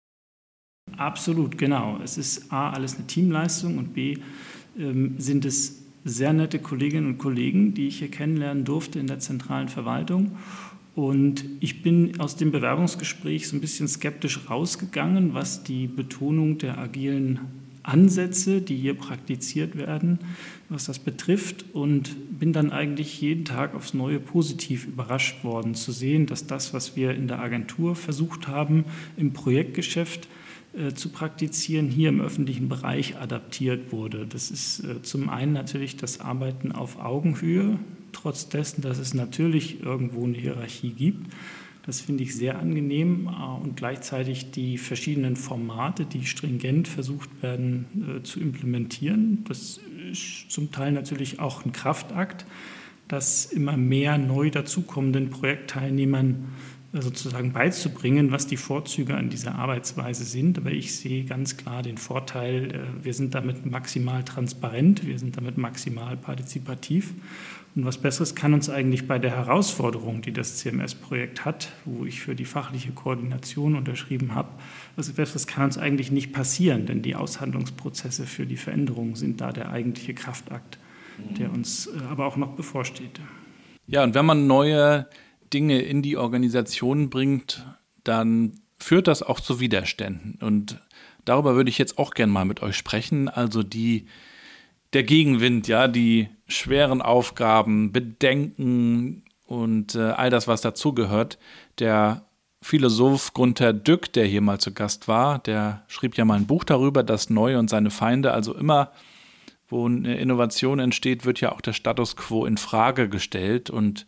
Absolut, genau. Es ist A, alles eine Teamleistung und B, sind es sehr nette Kolleginnen und Kollegen, die ich hier kennenlernen durfte in der zentralen Verwaltung. Und ich bin aus dem Bewerbungsgespräch so ein bisschen skeptisch rausgegangen, was die Betonung der agilen Ansätze, die hier praktiziert werden, was das betrifft. Und bin dann eigentlich jeden Tag aufs Neue positiv überrascht worden, zu sehen, dass das, was wir in der Agentur versucht haben, im Projektgeschäft zu praktizieren, hier im öffentlichen Bereich adaptiert wurde. Das ist zum einen natürlich das Arbeiten auf Augenhöhe, trotz dessen, dass es natürlich irgendwo eine Hierarchie gibt. Das finde ich sehr angenehm und gleichzeitig die verschiedenen Formate, die stringent versucht werden zu implementieren. Das ist zum Teil natürlich auch ein Kraftakt, das immer mehr neu dazukommenden Projektteilnehmern sozusagen beizubringen, was die Vorzüge an dieser Arbeitsweise sind. Aber ich sehe ganz klar den Vorteil, wir sind damit maximal transparent, wir sind damit maximal partizipativ. Und was Besseres kann uns eigentlich bei der Herausforderung, die das CMS-Projekt hat, wo ich für die fachliche Koordination unterschrieben habe, was Besseres kann uns eigentlich nicht passieren, denn die Aushandlungsprozesse für die Veränderungen sind da der eigentliche Kraftakt, der uns aber auch noch bevorsteht. Ja, und wenn man neue Dinge in die Organisation bringt, dann führt das auch zu Widerständen. Und darüber würde ich jetzt auch gerne mal mit euch sprechen. Also der Gegenwind, ja, die schweren Aufgaben, Bedenken und all das, was dazugehört. Der Philosoph Gunther Dück, der hier mal zu Gast war, der schrieb ja mal ein Buch darüber, das Neue und seine Feinde. Also immer, wo eine Innovation entsteht, wird ja auch der Status quo in Frage gestellt. Und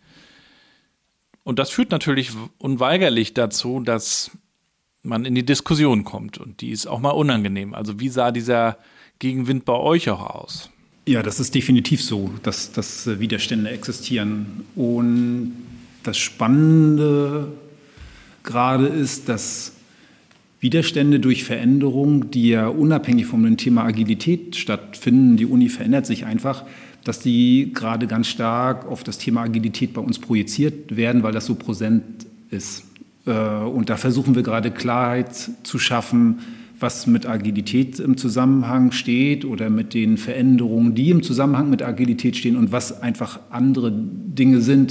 das führt natürlich unweigerlich dazu, dass man in die Diskussion kommt. Und die ist auch mal unangenehm. Also wie sah dieser Gegenwind bei euch auch aus? Ja, das ist definitiv so, dass Widerstände existieren. Und das Spannende gerade ist, dass Widerstände durch Veränderung, die ja unabhängig vom Thema Agilität stattfinden, die Uni verändert sich einfach, dass die gerade ganz stark auf das Thema Agilität bei uns projiziert werden, weil das so präsent ist. Und da versuchen wir gerade Klarheit zu schaffen, was mit Agilität im Zusammenhang steht oder mit den Veränderungen, die im Zusammenhang mit Agilität stehen und was einfach andere Dinge sind.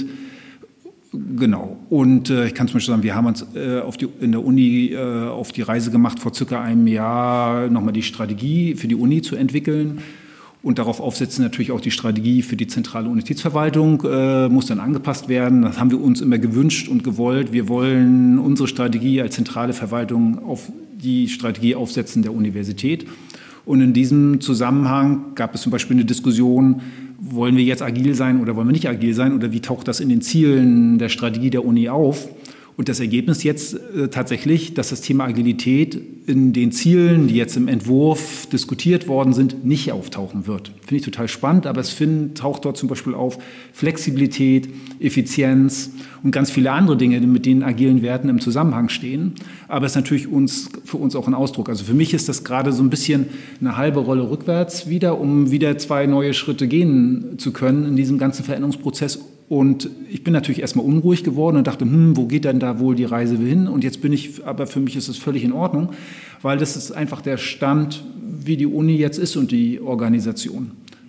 Genau. Und ich kann zum Beispiel sagen, wir haben uns in der Uni auf die Reise gemacht, vor circa einem Jahr nochmal die Strategie für die Uni zu entwickeln. Und darauf aufsetzen natürlich auch die Strategie für die zentrale Universitätsverwaltung, muss dann angepasst werden. Das haben wir uns immer gewünscht und gewollt. Wir wollen unsere Strategie als zentrale Verwaltung auf die Strategie aufsetzen der Universität. Und in diesem Zusammenhang gab es zum Beispiel eine Diskussion, wollen wir jetzt agil sein oder wollen wir nicht agil sein oder wie taucht das in den Zielen der Strategie der Uni auf? Und das Ergebnis jetzt tatsächlich, dass das Thema Agilität in den Zielen, die jetzt im Entwurf diskutiert worden sind, nicht auftauchen wird. Finde ich total spannend, aber es taucht dort zum Beispiel auf Flexibilität, Effizienz und ganz viele andere Dinge, die mit den agilen Werten im Zusammenhang stehen. Aber es ist natürlich für uns auch ein Ausdruck. Also für mich ist das gerade so ein bisschen eine halbe Rolle rückwärts wieder, um wieder 2 neue Schritte gehen zu können in diesem ganzen Veränderungsprozess. Und ich bin natürlich erstmal unruhig geworden und dachte, wo geht denn da wohl die Reise hin? Und jetzt aber für mich ist es völlig in Ordnung, weil das ist einfach der Stand, wie die Uni jetzt ist und die Organisation.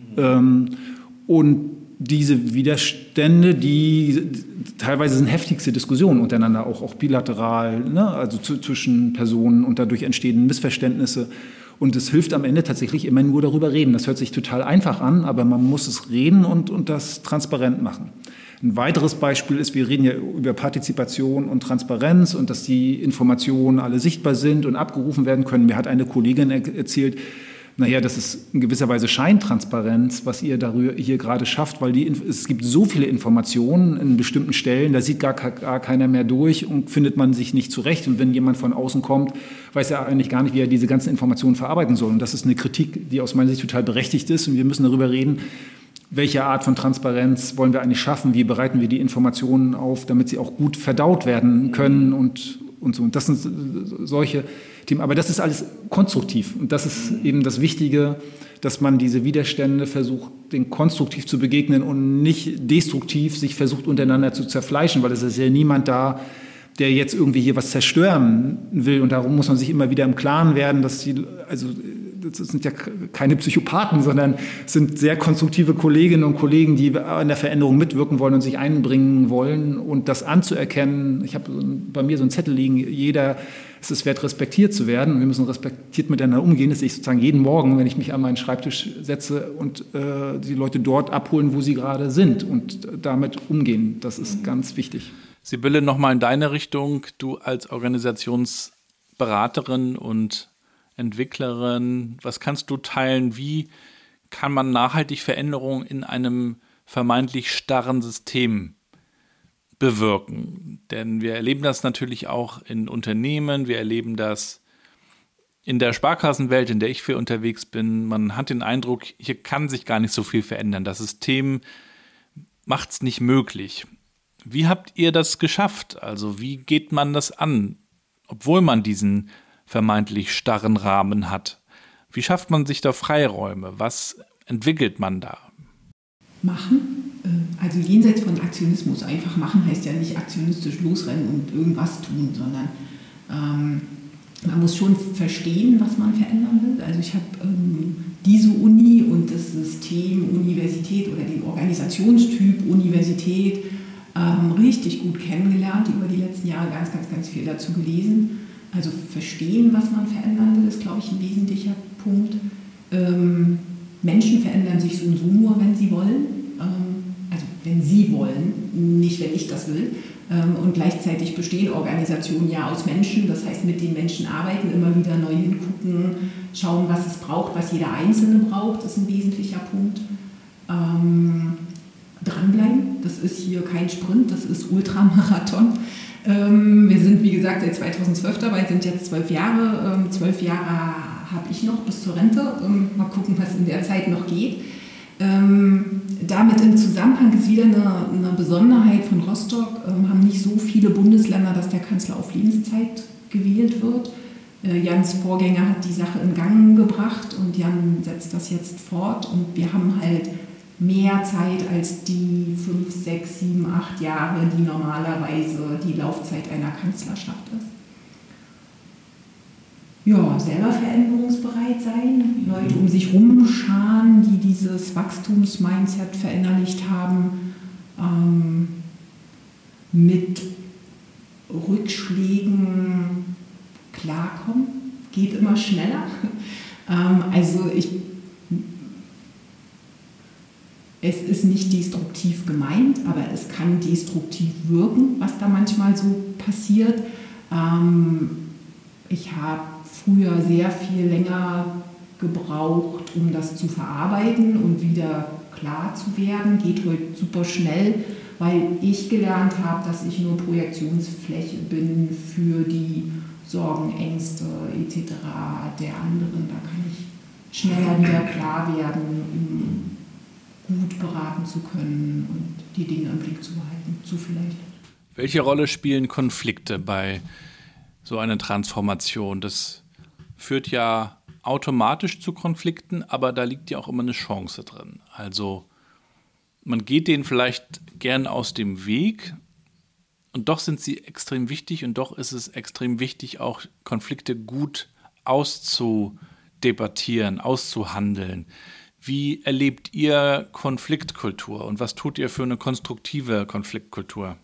Und diese Widerstände, die teilweise sind heftigste Diskussionen untereinander, auch bilateral, ne? Also zwischen Personen und dadurch entstehen Missverständnisse. Und es hilft am Ende tatsächlich immer nur darüber reden. Das hört sich total einfach an, aber man muss es reden und das transparent machen. Ein weiteres Beispiel ist, wir reden ja über Partizipation und Transparenz und dass die Informationen alle sichtbar sind und abgerufen werden können. Mir hat eine Kollegin erzählt, das ist in gewisser Weise Scheintransparenz, was ihr hier gerade schafft, weil es gibt so viele Informationen in bestimmten Stellen, da sieht gar keiner mehr durch und findet man sich nicht zurecht. Und wenn jemand von außen kommt, weiß er eigentlich gar nicht, wie er diese ganzen Informationen verarbeiten soll. Und das ist eine Kritik, die aus meiner Sicht total berechtigt ist. Und wir müssen darüber reden, welche Art von Transparenz wollen wir eigentlich schaffen, wie bereiten wir die Informationen auf, damit sie auch gut verdaut werden können und so. Und das sind solche Themen. Aber das ist alles konstruktiv. Und das ist eben das Wichtige, dass man diese Widerstände versucht, denen konstruktiv zu begegnen und nicht destruktiv sich versucht, untereinander zu zerfleischen, weil es ist ja niemand da, der jetzt irgendwie hier was zerstören will. Und darum muss man sich immer wieder im Klaren werden, dass das sind ja keine Psychopathen, sondern es sind sehr konstruktive Kolleginnen und Kollegen, die an der Veränderung mitwirken wollen und sich einbringen wollen. Und das anzuerkennen, ich habe bei mir so einen Zettel liegen, es ist wert, respektiert zu werden. Und wir müssen respektiert miteinander umgehen. Das sehe ich sozusagen jeden Morgen, wenn ich mich an meinen Schreibtisch setze und die Leute dort abholen, wo sie gerade sind und damit umgehen. Das ist ganz wichtig. Sibylle, nochmal in deine Richtung. Du als Organisationsberaterin und Entwicklerin, was kannst du teilen? Wie kann man nachhaltig Veränderungen in einem vermeintlich starren System bewirken? Denn wir erleben das natürlich auch in Unternehmen, wir erleben das in der Sparkassenwelt, in der ich viel unterwegs bin. Man hat den Eindruck, hier kann sich gar nicht so viel verändern. Das System macht es nicht möglich. Wie habt ihr das geschafft? Also wie geht man das an, obwohl man diesen vermeintlich starren Rahmen hat? Wie schafft man sich da Freiräume? Was entwickelt man da? Machen, also jenseits von Aktionismus. Einfach machen heißt ja nicht aktionistisch losrennen und irgendwas tun, sondern man muss schon verstehen, was man verändern will. Also ich habe diese Uni und das System Universität oder den Organisationstyp Universität richtig gut kennengelernt, über die letzten Jahre ganz, ganz, ganz viel dazu gelesen. Also verstehen, was man verändern will, ist, glaube ich, ein wesentlicher Punkt. Menschen verändern sich so und so nur, wenn sie wollen. Also wenn sie wollen, nicht wenn ich das will. Und gleichzeitig bestehen Organisationen ja aus Menschen. Das heißt, mit den Menschen arbeiten, immer wieder neu hingucken, schauen, was es braucht, was jeder Einzelne braucht, ist ein wesentlicher Punkt. Dranbleiben, das ist hier kein Sprint, das ist Ultramarathon. Wir sind, wie gesagt, seit 2012 dabei, sind jetzt 12 Jahre. 12 Jahre habe ich noch bis zur Rente. Mal gucken, was in der Zeit noch geht. Damit im Zusammenhang ist wieder eine Besonderheit von Rostock. Haben nicht so viele Bundesländer, dass der Kanzler auf Lebenszeit gewählt wird. Jans Vorgänger hat die Sache in Gang gebracht und Jan setzt das jetzt fort. Und wir haben halt mehr Zeit als die 5, 6, 7, 8 Jahre, die normalerweise die Laufzeit einer Kanzlerschaft ist. Ja, selber veränderungsbereit sein, Leute um sich rumscharen, die dieses Wachstumsmindset verinnerlicht haben, mit Rückschlägen klarkommen, geht immer schneller. Es ist nicht destruktiv gemeint, aber es kann destruktiv wirken, was da manchmal so passiert. Ich habe früher sehr viel länger gebraucht, um das zu verarbeiten und wieder klar zu werden. Geht heute super schnell, weil ich gelernt habe, dass ich nur Projektionsfläche bin für die Sorgen, Ängste etc. der anderen. Da kann ich schneller wieder klar werden, um gut beraten zu können und die Dinge im Blick zu behalten. So vielleicht. Welche Rolle spielen Konflikte bei so einer Transformation? Das führt ja automatisch zu Konflikten, aber da liegt ja auch immer eine Chance drin. Also man geht denen vielleicht gern aus dem Weg und doch sind sie extrem wichtig und doch ist es extrem wichtig, auch Konflikte gut auszudebattieren, auszuhandeln. Wie erlebt ihr Konfliktkultur und was tut ihr für eine konstruktive Konfliktkultur?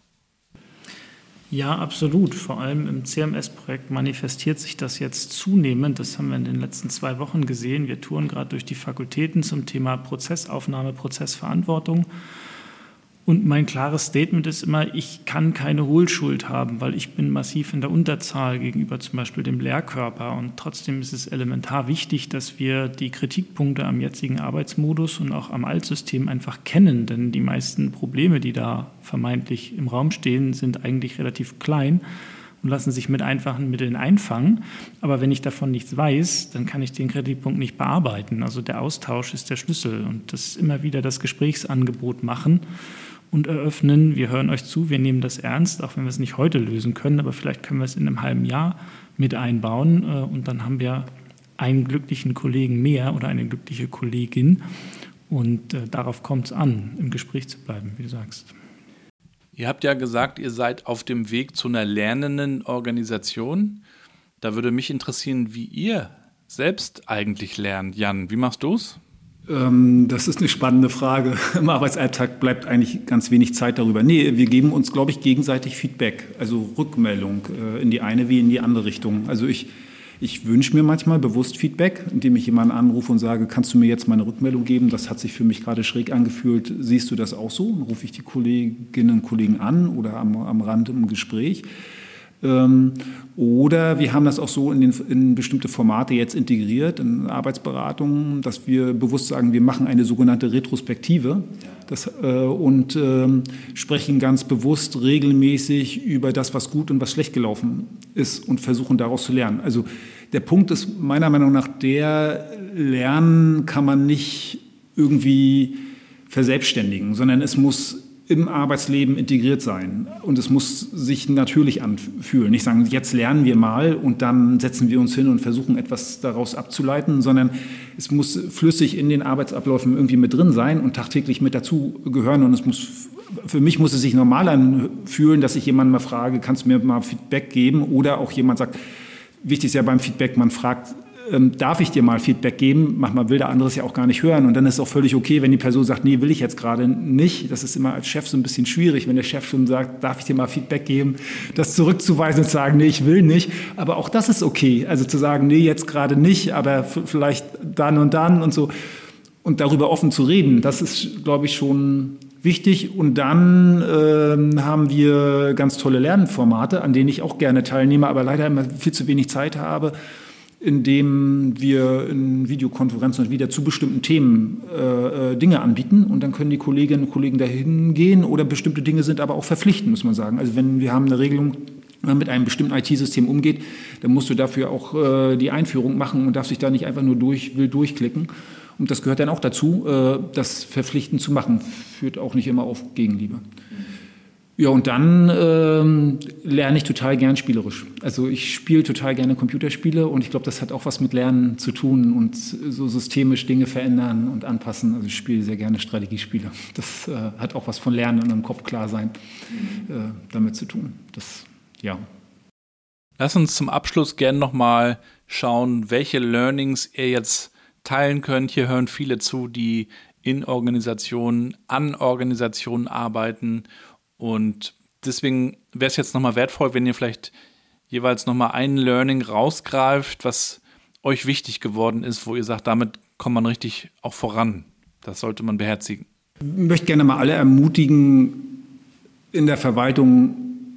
Ja, absolut. Vor allem im CMS-Projekt manifestiert sich das jetzt zunehmend. Das haben wir in den letzten 2 Wochen gesehen. Wir touren gerade durch die Fakultäten zum Thema Prozessaufnahme, Prozessverantwortung. Und mein klares Statement ist immer, ich kann keine Hohlschuld haben, weil ich bin massiv in der Unterzahl gegenüber zum Beispiel dem Lehrkörper. Und trotzdem ist es elementar wichtig, dass wir die Kritikpunkte am jetzigen Arbeitsmodus und auch am Altsystem einfach kennen. Denn die meisten Probleme, die da vermeintlich im Raum stehen, sind eigentlich relativ klein und lassen sich mit einfachen Mitteln einfangen. Aber wenn ich davon nichts weiß, dann kann ich den Kritikpunkt nicht bearbeiten. Also der Austausch ist der Schlüssel und das immer wieder das Gesprächsangebot machen und eröffnen, wir hören euch zu, wir nehmen das ernst, auch wenn wir es nicht heute lösen können, aber vielleicht können wir es in einem halben Jahr mit einbauen und dann haben wir einen glücklichen Kollegen mehr oder eine glückliche Kollegin und darauf kommt es an, im Gespräch zu bleiben, wie du sagst. Ihr habt ja gesagt, ihr seid auf dem Weg zu einer lernenden Organisation. Da würde mich interessieren, wie ihr selbst eigentlich lernt. Jan, wie machst du es? Das ist eine spannende Frage. Im Arbeitsalltag bleibt eigentlich ganz wenig Zeit darüber. Nee, wir geben uns, glaube ich, gegenseitig Feedback, also Rückmeldung in die eine wie in die andere Richtung. Also ich wünsche mir manchmal bewusst Feedback, indem ich jemanden anrufe und sage, kannst du mir jetzt mal eine Rückmeldung geben? Das hat sich für mich gerade schräg angefühlt. Siehst du das auch so? Dann rufe ich die Kolleginnen und Kollegen an oder am Rand im Gespräch. Oder wir haben das auch so in bestimmte Formate jetzt integriert, in Arbeitsberatungen, dass wir bewusst sagen, wir machen eine sogenannte Retrospektive und sprechen ganz bewusst regelmäßig über das, was gut und was schlecht gelaufen ist und versuchen daraus zu lernen. Also der Punkt ist meiner Meinung nach Lernen kann man nicht irgendwie verselbstständigen, sondern es muss im Arbeitsleben integriert sein und es muss sich natürlich anfühlen. Nicht sagen, jetzt lernen wir mal und dann setzen wir uns hin und versuchen etwas daraus abzuleiten, sondern es muss flüssig in den Arbeitsabläufen irgendwie mit drin sein und tagtäglich mit dazu gehören und für mich muss es sich normal anfühlen, dass ich jemanden mal frage, kannst du mir mal Feedback geben oder auch jemand sagt, wichtig ist ja beim Feedback, man fragt darf ich dir mal Feedback geben? Manchmal will der andere es ja auch gar nicht hören. Und dann ist es auch völlig okay, wenn die Person sagt, nee, will ich jetzt gerade nicht. Das ist immer als Chef so ein bisschen schwierig, wenn der Chef schon sagt, darf ich dir mal Feedback geben, das zurückzuweisen und zu sagen, nee, ich will nicht. Aber auch das ist okay. Also zu sagen, nee, jetzt gerade nicht, aber vielleicht dann und so. Und darüber offen zu reden, das ist, glaube ich, schon wichtig. Und dann haben wir ganz tolle Lernformate, an denen ich auch gerne teilnehme, aber leider immer viel zu wenig Zeit habe, indem wir in Videokonferenzen und wieder zu bestimmten Themen Dinge anbieten. Und dann können die Kolleginnen und Kollegen dahin gehen oder bestimmte Dinge sind aber auch verpflichtend, muss man sagen. Also wenn wir haben eine Regelung, wenn man mit einem bestimmten IT-System umgeht, dann musst du dafür auch die Einführung machen und darfst dich da nicht einfach nur durchklicken. Und das gehört dann auch dazu, das verpflichtend zu machen. Führt auch nicht immer auf Gegenliebe. Ja, und dann lerne ich total gern spielerisch. Also ich spiele total gerne Computerspiele und ich glaube, das hat auch was mit Lernen zu tun und so systemisch Dinge verändern und anpassen. Also ich spiele sehr gerne Strategiespiele. Das hat auch was von Lernen und im Kopf klar sein damit zu tun. Ja. Lass uns zum Abschluss gerne nochmal schauen, welche Learnings ihr jetzt teilen könnt. Hier hören viele zu, die in Organisationen, an Organisationen arbeiten. Und deswegen wäre es jetzt nochmal wertvoll, wenn ihr vielleicht jeweils nochmal ein Learning rausgreift, was euch wichtig geworden ist, wo ihr sagt, damit kommt man richtig auch voran. Das sollte man beherzigen. Ich möchte gerne mal alle ermutigen, in der Verwaltung.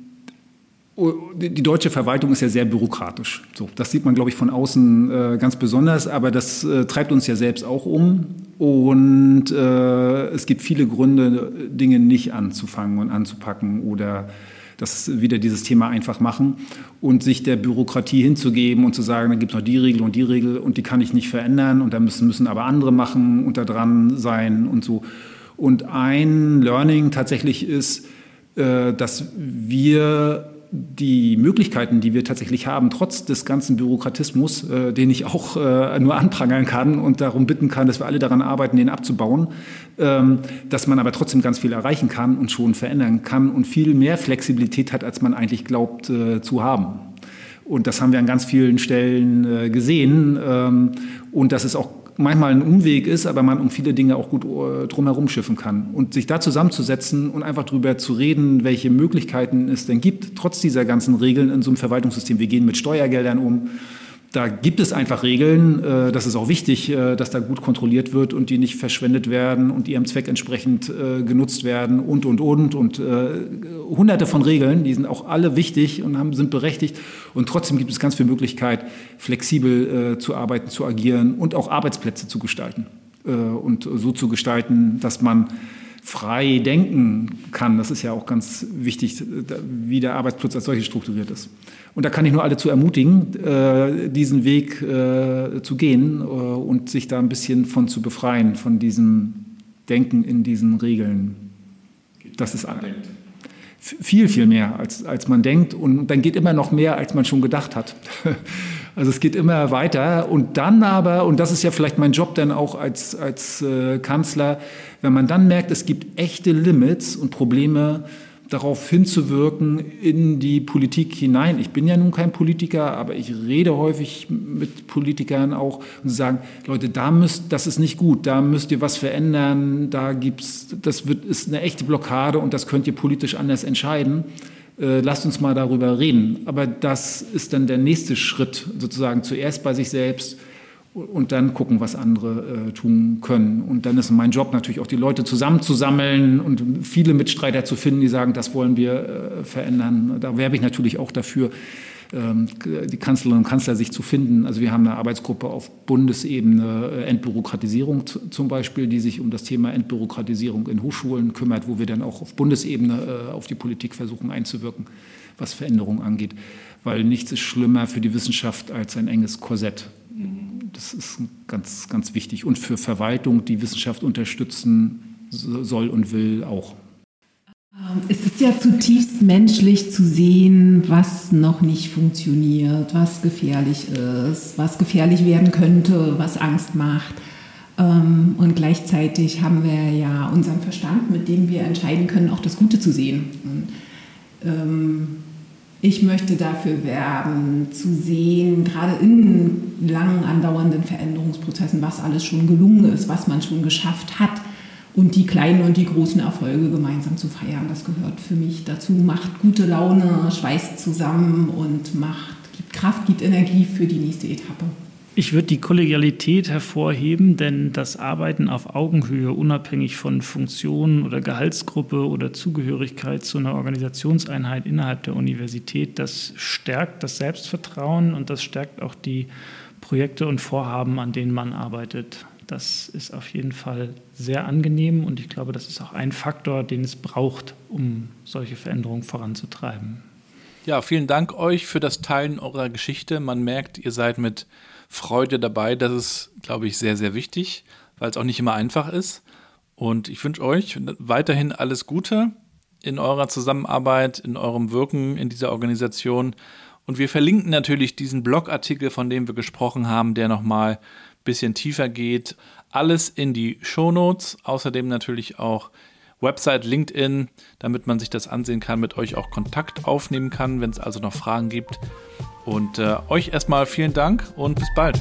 Die deutsche Verwaltung ist ja sehr bürokratisch. So, das sieht man, glaube ich, von außen ganz besonders, aber das treibt uns ja selbst auch um. Und es gibt viele Gründe, Dinge nicht anzufangen und anzupacken oder das wieder dieses Thema einfach machen und sich der Bürokratie hinzugeben und zu sagen, da gibt es noch die Regel und die kann ich nicht verändern und da müssen aber andere machen und da dran sein und so. Und ein Learning tatsächlich ist, dass wir die Möglichkeiten, die wir tatsächlich haben, trotz des ganzen Bürokratismus, den ich auch nur anprangern kann und darum bitten kann, dass wir alle daran arbeiten, den abzubauen, dass man aber trotzdem ganz viel erreichen kann und schon verändern kann und viel mehr Flexibilität hat, als man eigentlich glaubt zu haben. Und das haben wir an ganz vielen Stellen gesehen und dass es auch manchmal ein Umweg ist, aber man um viele Dinge auch gut drumherum schiffen kann. Und sich da zusammenzusetzen und einfach drüber zu reden, welche Möglichkeiten es denn gibt, trotz dieser ganzen Regeln in so einem Verwaltungssystem. Wir gehen mit Steuergeldern um. Da gibt es einfach Regeln. Das ist auch wichtig, dass da gut kontrolliert wird und die nicht verschwendet werden und ihrem Zweck entsprechend genutzt werden und. Hunderte von Regeln, die sind auch alle wichtig und sind berechtigt. Und trotzdem gibt es ganz viel Möglichkeit, flexibel zu arbeiten, zu agieren und auch Arbeitsplätze zu gestalten. Und so zu gestalten, dass man frei denken kann. Das ist ja auch ganz wichtig, wie der Arbeitsplatz als solches strukturiert ist. Und da kann ich nur alle zu ermutigen, diesen Weg zu gehen und sich da ein bisschen von zu befreien, von diesem Denken in diesen Regeln. Das ist viel, viel mehr, als man denkt. Und dann geht immer noch mehr, als man schon gedacht hat. Also es geht immer weiter. Und dann aber, und das ist ja vielleicht mein Job dann auch als Kanzler, wenn man dann merkt, es gibt echte Limits und Probleme, darauf hinzuwirken in die Politik hinein. Ich bin ja nun kein Politiker, aber ich rede häufig mit Politikern auch und sagen, Leute, das ist nicht gut, da müsst ihr was verändern, ist eine echte Blockade und das könnt ihr politisch anders entscheiden. Lasst uns mal darüber reden. Aber das ist dann der nächste Schritt, sozusagen zuerst bei sich selbst und dann gucken, was andere tun können. Und dann ist mein Job natürlich auch, die Leute zusammenzusammeln und viele Mitstreiter zu finden, die sagen, das wollen wir verändern. Da werbe ich natürlich auch dafür, die Kanzlerinnen und Kanzler sich zu finden. Also wir haben eine Arbeitsgruppe auf Bundesebene, Entbürokratisierung zum Beispiel, die sich um das Thema Entbürokratisierung in Hochschulen kümmert, wo wir dann auch auf Bundesebene auf die Politik versuchen einzuwirken, was Veränderungen angeht. Weil nichts ist schlimmer für die Wissenschaft als ein enges Korsett. Das ist ganz, ganz wichtig. Und für Verwaltung, die Wissenschaft unterstützen soll und will auch. Es ist ja zutiefst menschlich zu sehen, was noch nicht funktioniert, was gefährlich ist, was gefährlich werden könnte, was Angst macht. Und gleichzeitig haben wir ja unseren Verstand, mit dem wir entscheiden können, auch das Gute zu sehen. Ich möchte dafür werben, zu sehen, gerade in lang andauernden Veränderungsprozessen, was alles schon gelungen ist, was man schon geschafft hat und die kleinen und die großen Erfolge gemeinsam zu feiern. Das gehört für mich dazu, macht gute Laune, schweißt zusammen und gibt Kraft, gibt Energie für die nächste Etappe. Ich würde die Kollegialität hervorheben, denn das Arbeiten auf Augenhöhe, unabhängig von Funktion oder Gehaltsgruppe oder Zugehörigkeit zu einer Organisationseinheit innerhalb der Universität, das stärkt das Selbstvertrauen und das stärkt auch die Projekte und Vorhaben, an denen man arbeitet. Das ist auf jeden Fall sehr angenehm und ich glaube, das ist auch ein Faktor, den es braucht, um solche Veränderungen voranzutreiben. Ja, vielen Dank euch für das Teilen eurer Geschichte. Man merkt, ihr seid mit Freude dabei. Das ist, glaube ich, sehr, sehr wichtig, weil es auch nicht immer einfach ist. Und ich wünsche euch weiterhin alles Gute in eurer Zusammenarbeit, in eurem Wirken in dieser Organisation. Und wir verlinken natürlich diesen Blogartikel, von dem wir gesprochen haben, der nochmal ein bisschen tiefer geht. Alles in die Shownotes. Außerdem natürlich auch Website, LinkedIn, damit man sich das ansehen kann, mit euch auch Kontakt aufnehmen kann, wenn es also noch Fragen gibt. Und euch erstmal vielen Dank und bis bald.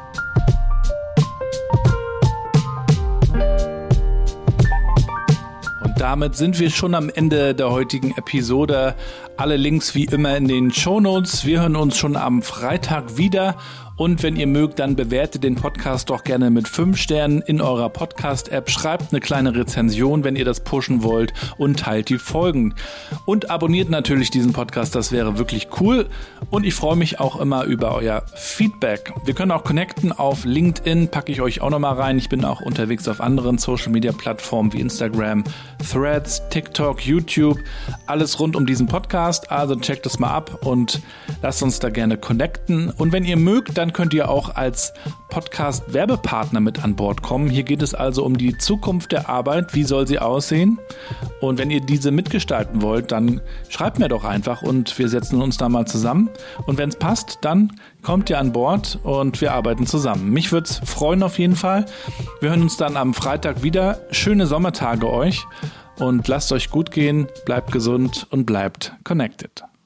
Und damit sind wir schon am Ende der heutigen Episode. Alle Links wie immer in den Shownotes. Wir hören uns schon am Freitag wieder. Und wenn ihr mögt, dann bewertet den Podcast doch gerne mit 5 Sternen in eurer Podcast-App. Schreibt eine kleine Rezension, wenn ihr das pushen wollt und teilt die Folgen. Und abonniert natürlich diesen Podcast, das wäre wirklich cool. Und ich freue mich auch immer über euer Feedback. Wir können auch connecten auf LinkedIn, packe ich euch auch nochmal rein. Ich bin auch unterwegs auf anderen Social-Media-Plattformen wie Instagram, Threads, TikTok, YouTube. Alles rund um diesen Podcast. Also checkt das mal ab und lasst uns da gerne connecten. Und wenn ihr mögt, dann könnt ihr auch als Podcast-Werbepartner mit an Bord kommen. Hier geht es also um die Zukunft der Arbeit. Wie soll sie aussehen? Und wenn ihr diese mitgestalten wollt, dann schreibt mir doch einfach und wir setzen uns da mal zusammen. Und wenn es passt, dann kommt ihr an Bord und wir arbeiten zusammen. Mich würde es freuen auf jeden Fall. Wir hören uns dann am Freitag wieder. Schöne Sommertage euch und lasst euch gut gehen, bleibt gesund und bleibt connected.